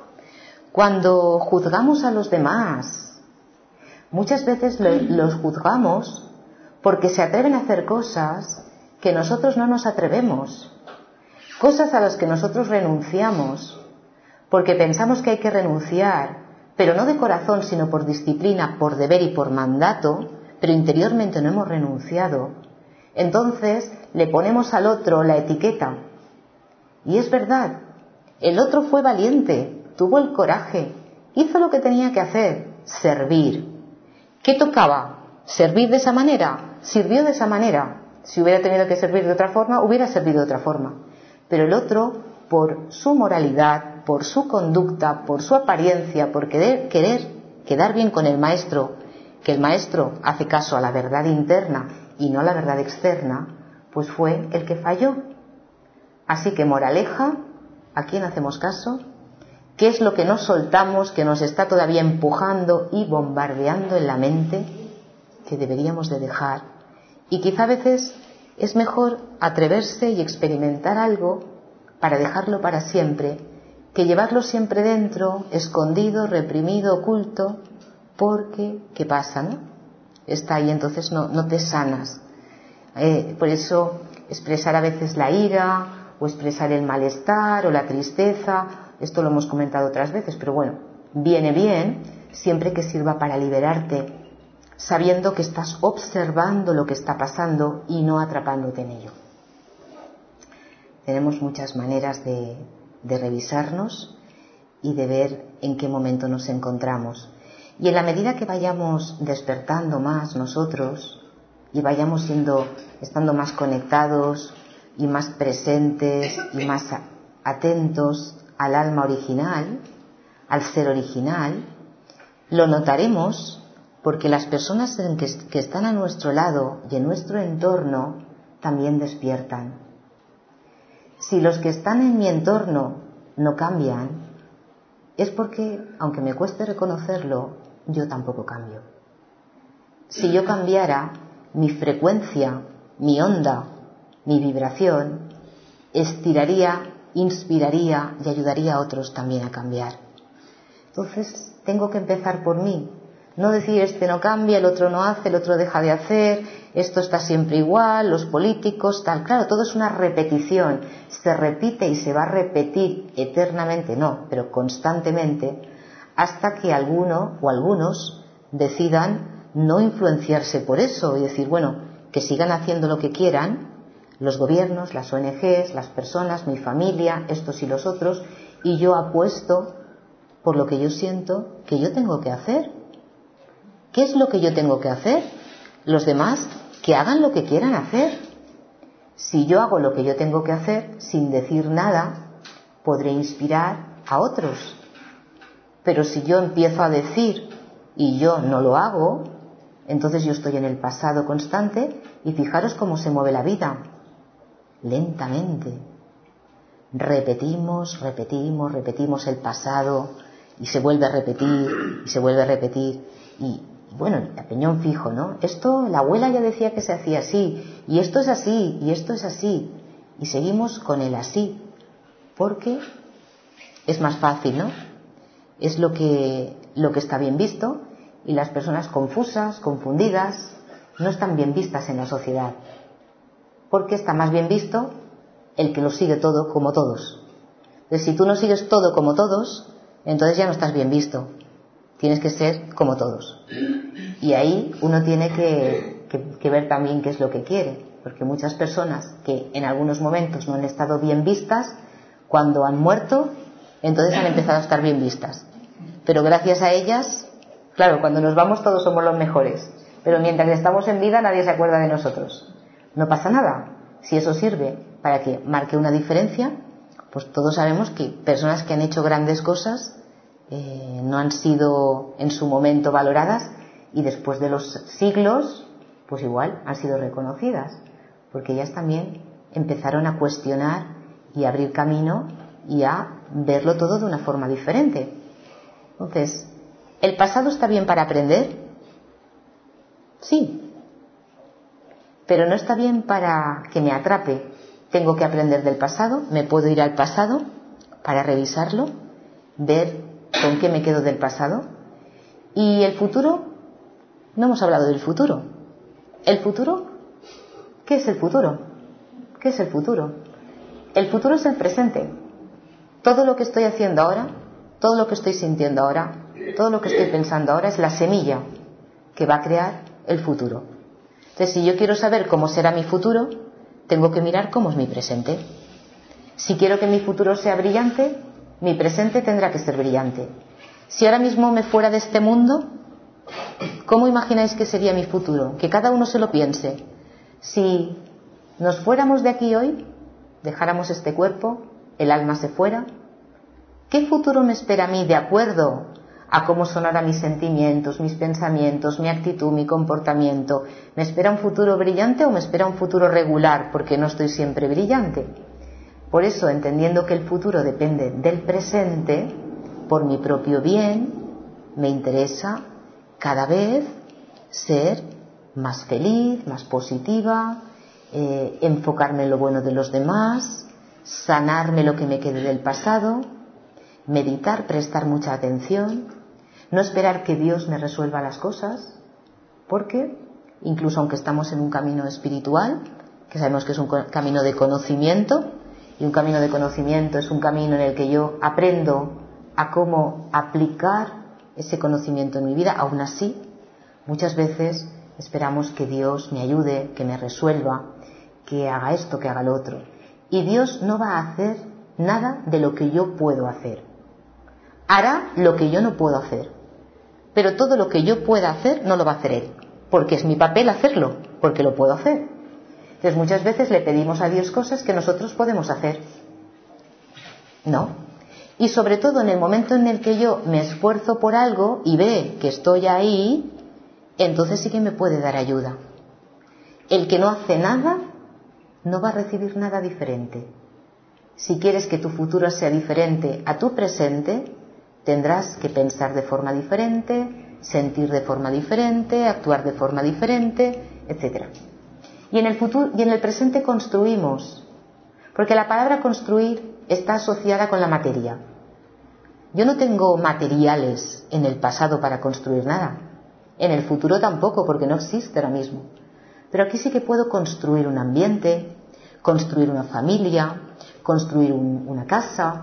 Cuando juzgamos a los demás, muchas veces los juzgamos porque se atreven a hacer cosas que nosotros no nos atrevemos, cosas a las que nosotros renunciamos, porque pensamos que hay que renunciar, pero no de corazón, sino por disciplina, por deber y por mandato, pero interiormente no hemos renunciado. Entonces le ponemos al otro la etiqueta. Y es verdad, el otro fue valiente, tuvo el coraje, hizo lo que tenía que hacer, servir. ¿Qué tocaba? ¿Servir de esa manera? Sirvió de esa manera. Si hubiera tenido que servir de otra forma, hubiera servido de otra forma. Pero el otro, por su moralidad, por su conducta, por su apariencia, por querer quedar bien con el maestro, que el maestro hace caso a la verdad interna y no a la verdad externa, pues fue el que falló. Así que moraleja, ¿a quién hacemos caso? ¿Qué es lo que no soltamos, que nos está todavía empujando y bombardeando en la mente, que deberíamos de dejar? Y quizá a veces es mejor atreverse y experimentar algo para dejarlo para siempre, que llevarlo siempre dentro, escondido, reprimido, oculto, porque, ¿qué pasa, no? Está ahí, entonces no te sanas. Por eso expresar a veces la ira, o expresar el malestar o la tristeza, esto lo hemos comentado otras veces, pero bueno, viene bien siempre que sirva para liberarte, sabiendo que estás observando lo que está pasando y no atrapándote en ello. Tenemos muchas maneras de revisarnos y de ver en qué momento nos encontramos. Y en la medida que vayamos despertando más nosotros y vayamos estando más conectados y más presentes y más atentos al alma original, al ser original, lo notaremos porque las personas que están a nuestro lado y en nuestro entorno también despiertan. Si los que están en mi entorno no cambian, es porque, aunque me cueste reconocerlo, yo tampoco cambio. Si yo cambiara, mi frecuencia, mi onda, mi vibración, estiraría, inspiraría y ayudaría a otros también a cambiar. Entonces, tengo que empezar por mí. No decir, este no cambia, el otro no hace, el otro deja de hacer, esto está siempre igual, los políticos, tal. Claro, todo es una repetición. Se repite y se va a repetir eternamente, no, pero constantemente, hasta que alguno o algunos decidan no influenciarse por eso y decir, bueno, que sigan haciendo lo que quieran, los gobiernos, las ONGs, las personas, mi familia, estos y los otros, y yo apuesto por lo que yo siento que yo tengo que hacer. ¿Qué es lo que yo tengo que hacer? Los demás que hagan lo que quieran hacer. Si yo hago lo que yo tengo que hacer sin decir nada, podré inspirar a otros. Pero si yo empiezo a decir y yo no lo hago, entonces yo estoy en el pasado constante y fijaros cómo se mueve la vida. Lentamente. Repetimos el pasado y se vuelve a repetir y se vuelve a repetir y bueno, a peñón fijo, ¿no? Esto, la abuela ya decía que se hacía así, y esto es así, y esto es así, y seguimos con el así, porque es más fácil, ¿no? Es lo que está bien visto, y las personas confusas, confundidas, no están bien vistas en la sociedad, porque está más bien visto el que lo sigue todo como todos. Entonces, si tú no sigues todo como todos, entonces ya no estás bien visto. Tienes que ser como todos. Y ahí uno tiene que ver también qué es lo que quiere. Porque muchas personas que en algunos momentos no han estado bien vistas, cuando han muerto, entonces han empezado a estar bien vistas. Pero gracias a ellas, claro, cuando nos vamos todos somos los mejores. Pero mientras estamos en vida nadie se acuerda de nosotros. No pasa nada. Si eso sirve para que marque una diferencia, pues todos sabemos que personas que han hecho grandes cosas no han sido en su momento valoradas y después de los siglos pues igual han sido reconocidas porque ellas también empezaron a cuestionar y a abrir camino y a verlo todo de una forma diferente. Entonces, ¿el pasado está bien para aprender? Sí, pero no está bien para que me atrape. Tengo que aprender del pasado, me puedo ir al pasado para revisarlo, ver con qué me quedo del pasado. Y el futuro, no hemos hablado del futuro. ¿El futuro? ¿Qué es el futuro? ¿Qué es el futuro? El futuro es el presente. Todo lo que estoy haciendo ahora, todo lo que estoy sintiendo ahora, todo lo que estoy pensando ahora es la semilla que va a crear el futuro. Entonces, si yo quiero saber cómo será mi futuro, tengo que mirar cómo es mi presente. Si quiero que mi futuro sea brillante, mi presente tendrá que ser brillante. Si ahora mismo me fuera de este mundo, ¿cómo imagináis que sería mi futuro? Que cada uno se lo piense. Si nos fuéramos de aquí hoy, dejáramos este cuerpo, el alma se fuera, ¿qué futuro me espera a mí de acuerdo a cómo son ahora mis sentimientos, mis pensamientos, mi actitud, mi comportamiento? ¿Me espera un futuro brillante o me espera un futuro regular porque no estoy siempre brillante? Por eso, entendiendo que el futuro depende del presente, por mi propio bien, me interesa cada vez ser más feliz, más positiva, enfocarme en lo bueno de los demás, sanarme lo que me quede del pasado, meditar, prestar mucha atención, no esperar que Dios me resuelva las cosas, porque incluso aunque estamos en un camino espiritual, que sabemos que es un camino de conocimiento, y un camino de conocimiento es un camino en el que yo aprendo a cómo aplicar ese conocimiento en mi vida, aún así, muchas veces esperamos que Dios me ayude, que me resuelva, que haga esto, que haga lo otro. Y Dios no va a hacer nada de lo que yo puedo hacer. Hará lo que yo no puedo hacer. Pero todo lo que yo pueda hacer no lo va a hacer Él, porque es mi papel hacerlo, porque lo puedo hacer. Entonces muchas veces le pedimos a Dios cosas que nosotros podemos hacer. No. Y sobre todo en el momento en el que yo me esfuerzo por algo y ve que estoy ahí, entonces sí que me puede dar ayuda. El que no hace nada no va a recibir nada diferente. Si quieres que tu futuro sea diferente a tu presente, tendrás que pensar de forma diferente, sentir de forma diferente, actuar de forma diferente, etc. Y en el futuro y en el presente construimos, porque la palabra construir está asociada con la materia. Yo no tengo materiales en el pasado para construir nada. En el futuro tampoco, porque no existe ahora mismo. Pero aquí sí que puedo construir un ambiente, construir una familia, construir una casa,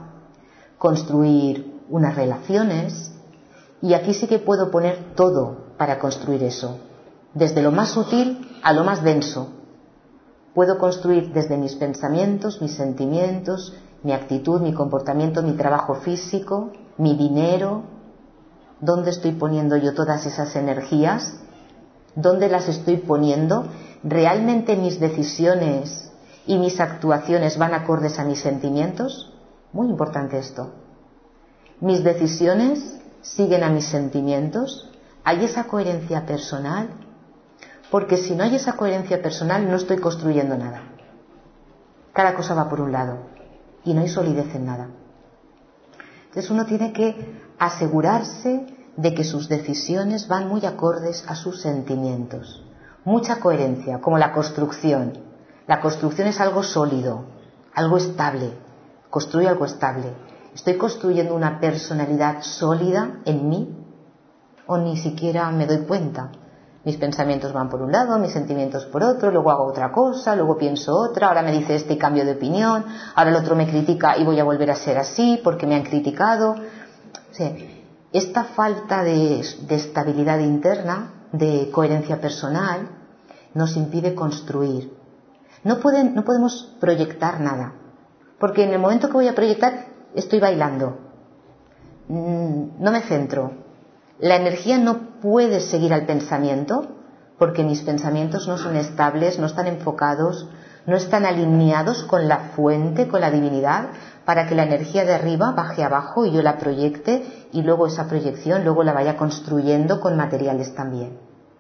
construir unas relaciones. Y aquí sí que puedo poner todo para construir eso. Desde lo más sutil a lo más denso. Puedo construir desde mis pensamientos, mis sentimientos, mi actitud, mi comportamiento, mi trabajo físico, mi dinero. ¿Dónde estoy poniendo yo todas esas energías? ¿Dónde las estoy poniendo? ¿Realmente mis decisiones y mis actuaciones van acordes a mis sentimientos? Muy importante esto. ¿Mis decisiones siguen a mis sentimientos? ¿Hay esa coherencia personal? Porque si no hay esa coherencia personal no estoy construyendo nada. Cada cosa va por un lado y no hay solidez en nada. Entonces uno tiene que asegurarse de que sus decisiones van muy acordes a sus sentimientos. Mucha coherencia, como la construcción. La construcción es algo sólido, algo estable. Construyo algo estable. ¿Estoy construyendo una personalidad sólida en mí? ¿O ni siquiera me doy cuenta? Mis pensamientos van por un lado, mis sentimientos por otro, luego hago otra cosa, luego pienso otra, ahora me dice este y cambio de opinión, ahora el otro me critica y voy a volver a ser así porque me han criticado. O sea, esta falta de estabilidad interna, de coherencia personal, nos impide construir. No podemos proyectar nada, porque en el momento que voy a proyectar estoy bailando, no me centro. La energía no puede seguir al pensamiento porque mis pensamientos no son estables, no están enfocados, no están alineados con la fuente, con la divinidad, para que la energía de arriba baje abajo y yo la proyecte y luego esa proyección luego la vaya construyendo con materiales también.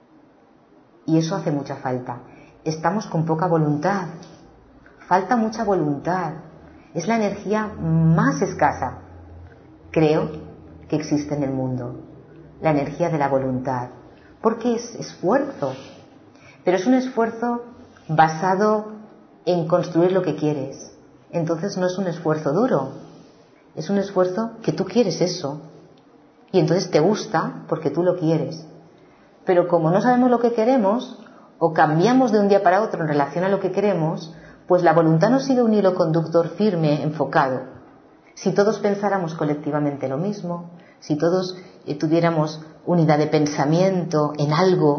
Y eso hace mucha falta. Estamos con poca voluntad. Falta mucha voluntad. Es la energía más escasa, creo, que existe en el mundo. La energía de la voluntad, porque es esfuerzo, pero es un esfuerzo basado en construir lo que quieres. Entonces no es un esfuerzo duro, es un esfuerzo que tú quieres eso y entonces te gusta porque tú lo quieres. Pero como no sabemos lo que queremos o cambiamos de un día para otro en relación a lo que queremos, pues la voluntad no sigue un hilo conductor firme, enfocado. Si todos pensáramos colectivamente lo mismo, si todos tuviéramos unidad de pensamiento en algo,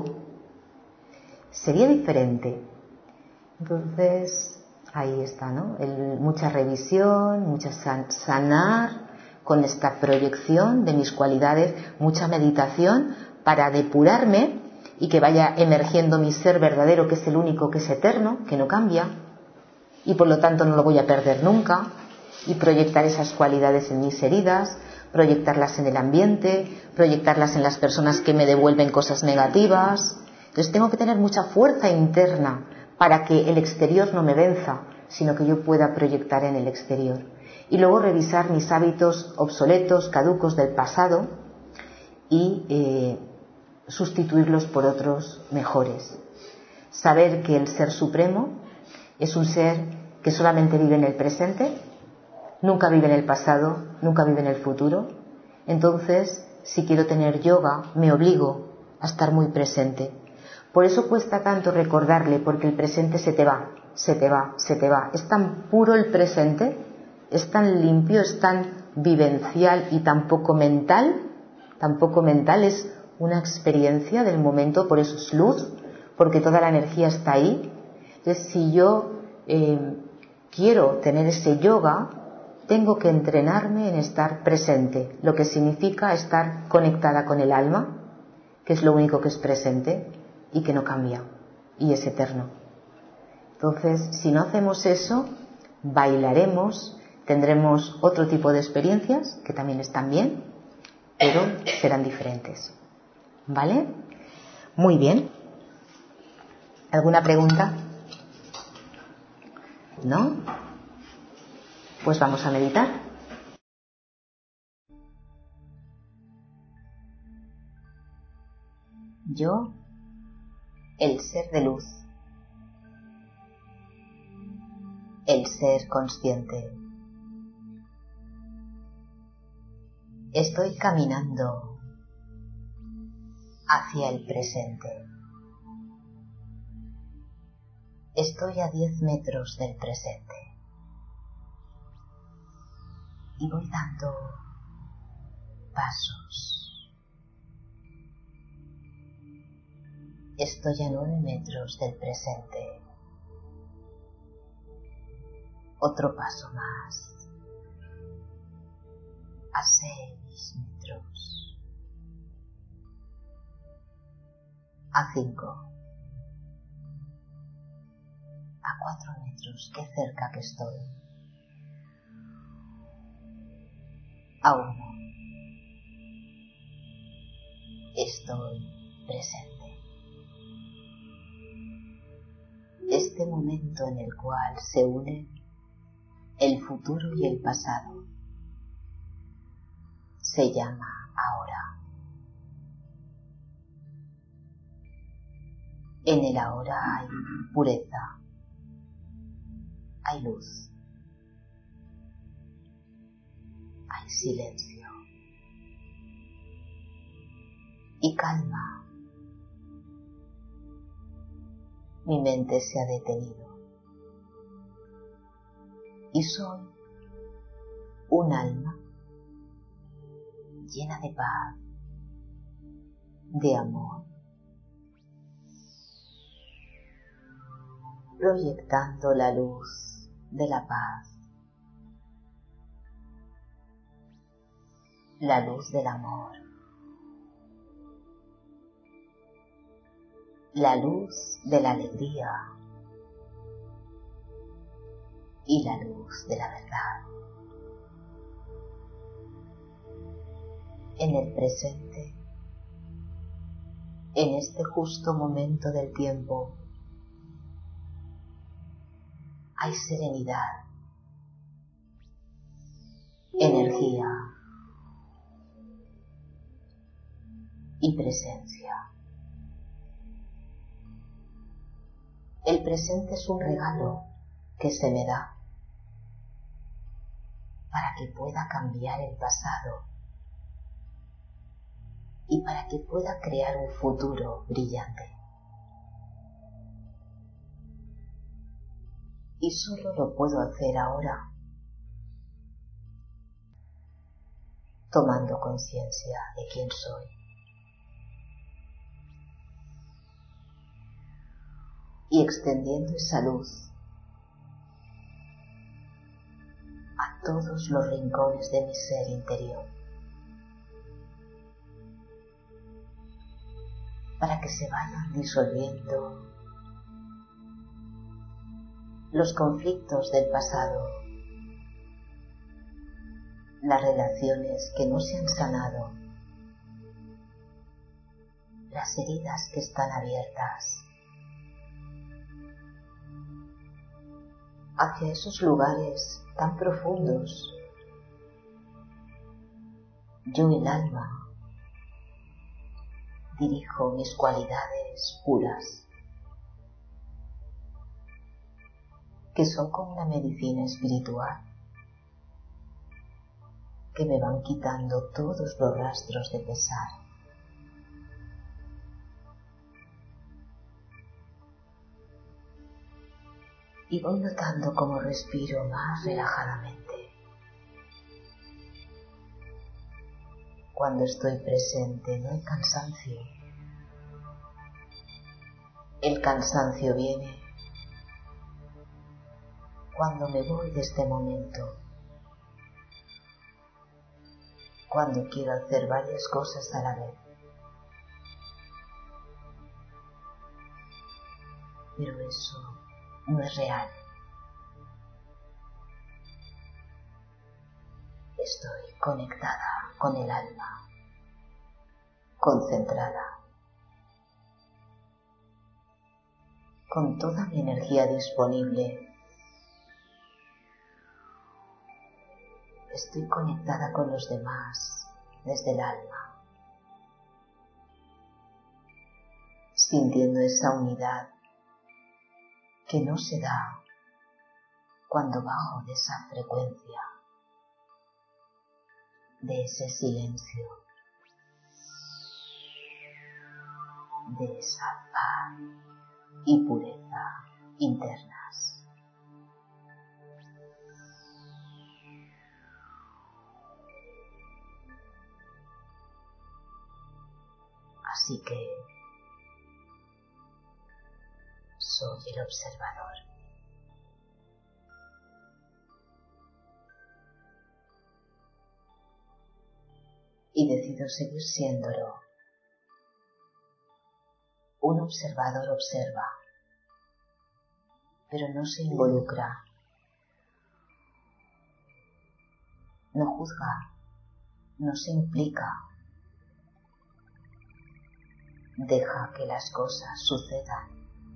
sería diferente. Entonces, ahí está, ¿no? Mucha revisión, mucha sanar con esta proyección de mis cualidades, mucha meditación para depurarme y que vaya emergiendo mi ser verdadero, que es el único que es eterno, que no cambia, y por lo tanto no lo voy a perder nunca, y proyectar esas cualidades en mis heridas, proyectarlas en el ambiente, proyectarlas en las personas que me devuelven cosas negativas. Entonces tengo que tener mucha fuerza interna para que el exterior no me venza, sino que yo pueda proyectar en el exterior. Y luego revisar mis hábitos obsoletos, caducos del pasado y sustituirlos por otros mejores. Saber que el Ser Supremo es un ser que solamente vive en el presente, nunca vive en el pasado, nunca vive en el futuro. Entonces, si quiero tener yoga, me obligo a estar muy presente. Por eso cuesta tanto recordarle, porque el presente se te va, se te va, se te va. Es tan puro el presente, es tan limpio, es tan vivencial y tan poco mental. Tampoco mental, es una experiencia del momento, por eso es luz, porque toda la energía está ahí. Entonces, si yo quiero tener ese yoga, tengo que entrenarme en estar presente, lo que significa estar conectada con el alma, que es lo único que es presente y que no cambia y es eterno. Entonces, si no hacemos eso, bailaremos, Tendremos otro tipo de experiencias que también están bien, pero serán diferentes. ¿Vale? Muy bien. ¿Alguna pregunta? ¿No? Pues vamos a meditar. Yo, el ser de luz, el ser consciente, estoy caminando hacia el presente. Estoy a 10 metros del presente y voy dando pasos. Estoy a 9 metros del presente. Otro paso más. A 6 metros. A 5. A 4 metros, qué cerca que estoy. A 1. Estoy presente. Este momento en el cual se unen el futuro y el pasado se llama ahora. En el ahora hay pureza, hay luz, hay silencio y calma. Mi mente se ha detenido y soy un alma llena de paz, de amor, proyectando la luz de la paz, la luz del amor, la luz de la alegría y la luz de la verdad. En el presente, en este justo momento del tiempo, hay serenidad, energía y presencia. El presente es un regalo que se me da para que pueda cambiar el pasado y para que pueda crear un futuro brillante. Y solo lo puedo hacer ahora, tomando conciencia de quién soy. Y extendiendo esa luz a todos los rincones de mi ser interior, para que se vayan disolviendo los conflictos del pasado, las relaciones que no se han sanado, las heridas que están abiertas, hacia esos lugares tan profundos. Yo, el alma, dirijo mis cualidades puras, que son como una medicina espiritual, que me van quitando todos los rastros de pesar. Y voy notando cómo respiro más relajadamente. Cuando estoy presente no hay cansancio. El cansancio viene cuando me voy de este momento, cuando quiero hacer varias cosas a la vez. Pero eso no es real. Estoy conectada con el alma, concentrada, con toda mi energía disponible. Estoy conectada con los demás desde el alma, sintiendo esa unidad que no se da cuando bajo de esa frecuencia, de ese silencio, de esa paz y pureza internas. Así que soy el observador. Y decido seguir siéndolo. Un observador observa, pero no se involucra, no juzga, no se implica. Deja que las cosas sucedan.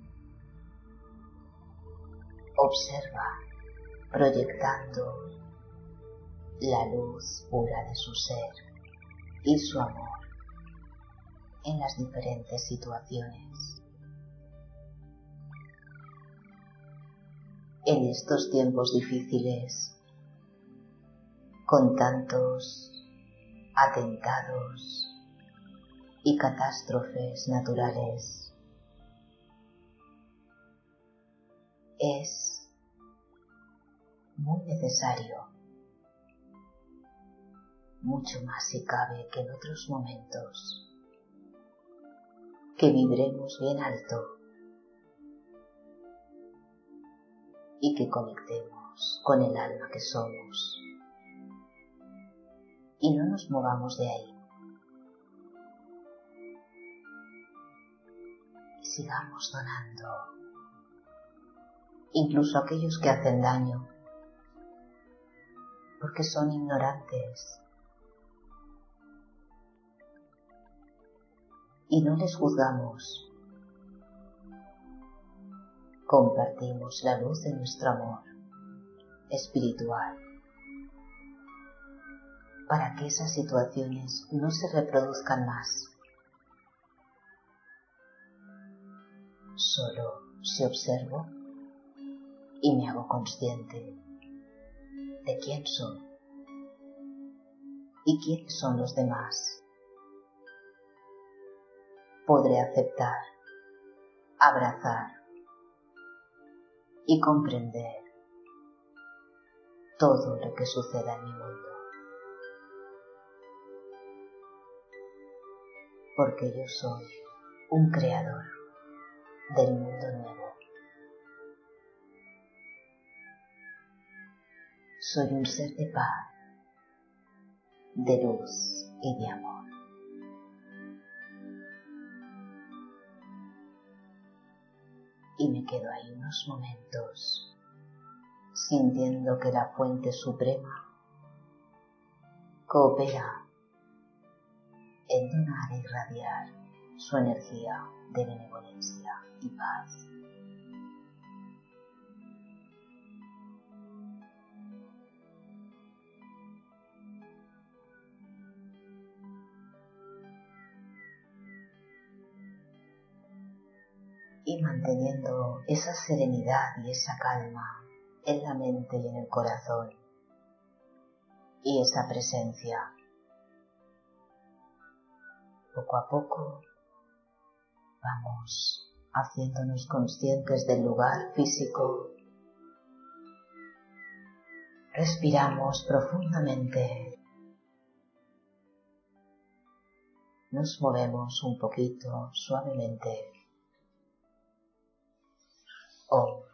Observa, proyectando la luz pura de su ser y su amor en las diferentes situaciones. En estos tiempos difíciles, con tantos atentados y catástrofes naturales, es muy necesario, mucho más si cabe que en otros momentos, que vibremos bien alto y que conectemos con el alma que somos y no nos movamos de ahí. Y sigamos donando, incluso a aquellos que hacen daño, porque son ignorantes, y no les juzgamos. Compartimos la luz de nuestro amor espiritual para que esas situaciones no se reproduzcan más. Solo si observo y me hago consciente de quién soy y quiénes son los demás, podré aceptar, abrazar y comprender todo lo que suceda en mi mundo. Porque yo soy un creador del mundo nuevo. Soy un ser de paz, de luz y de amor. Y me quedo ahí unos momentos, sintiendo que la fuente suprema coopera en donar e irradiar su energía de benevolencia y paz. Y manteniendo esa serenidad y esa calma en la mente y en el corazón, y esa presencia, poco a poco vamos haciéndonos conscientes del lugar físico. Respiramos profundamente. Nos movemos un poquito suavemente. Om.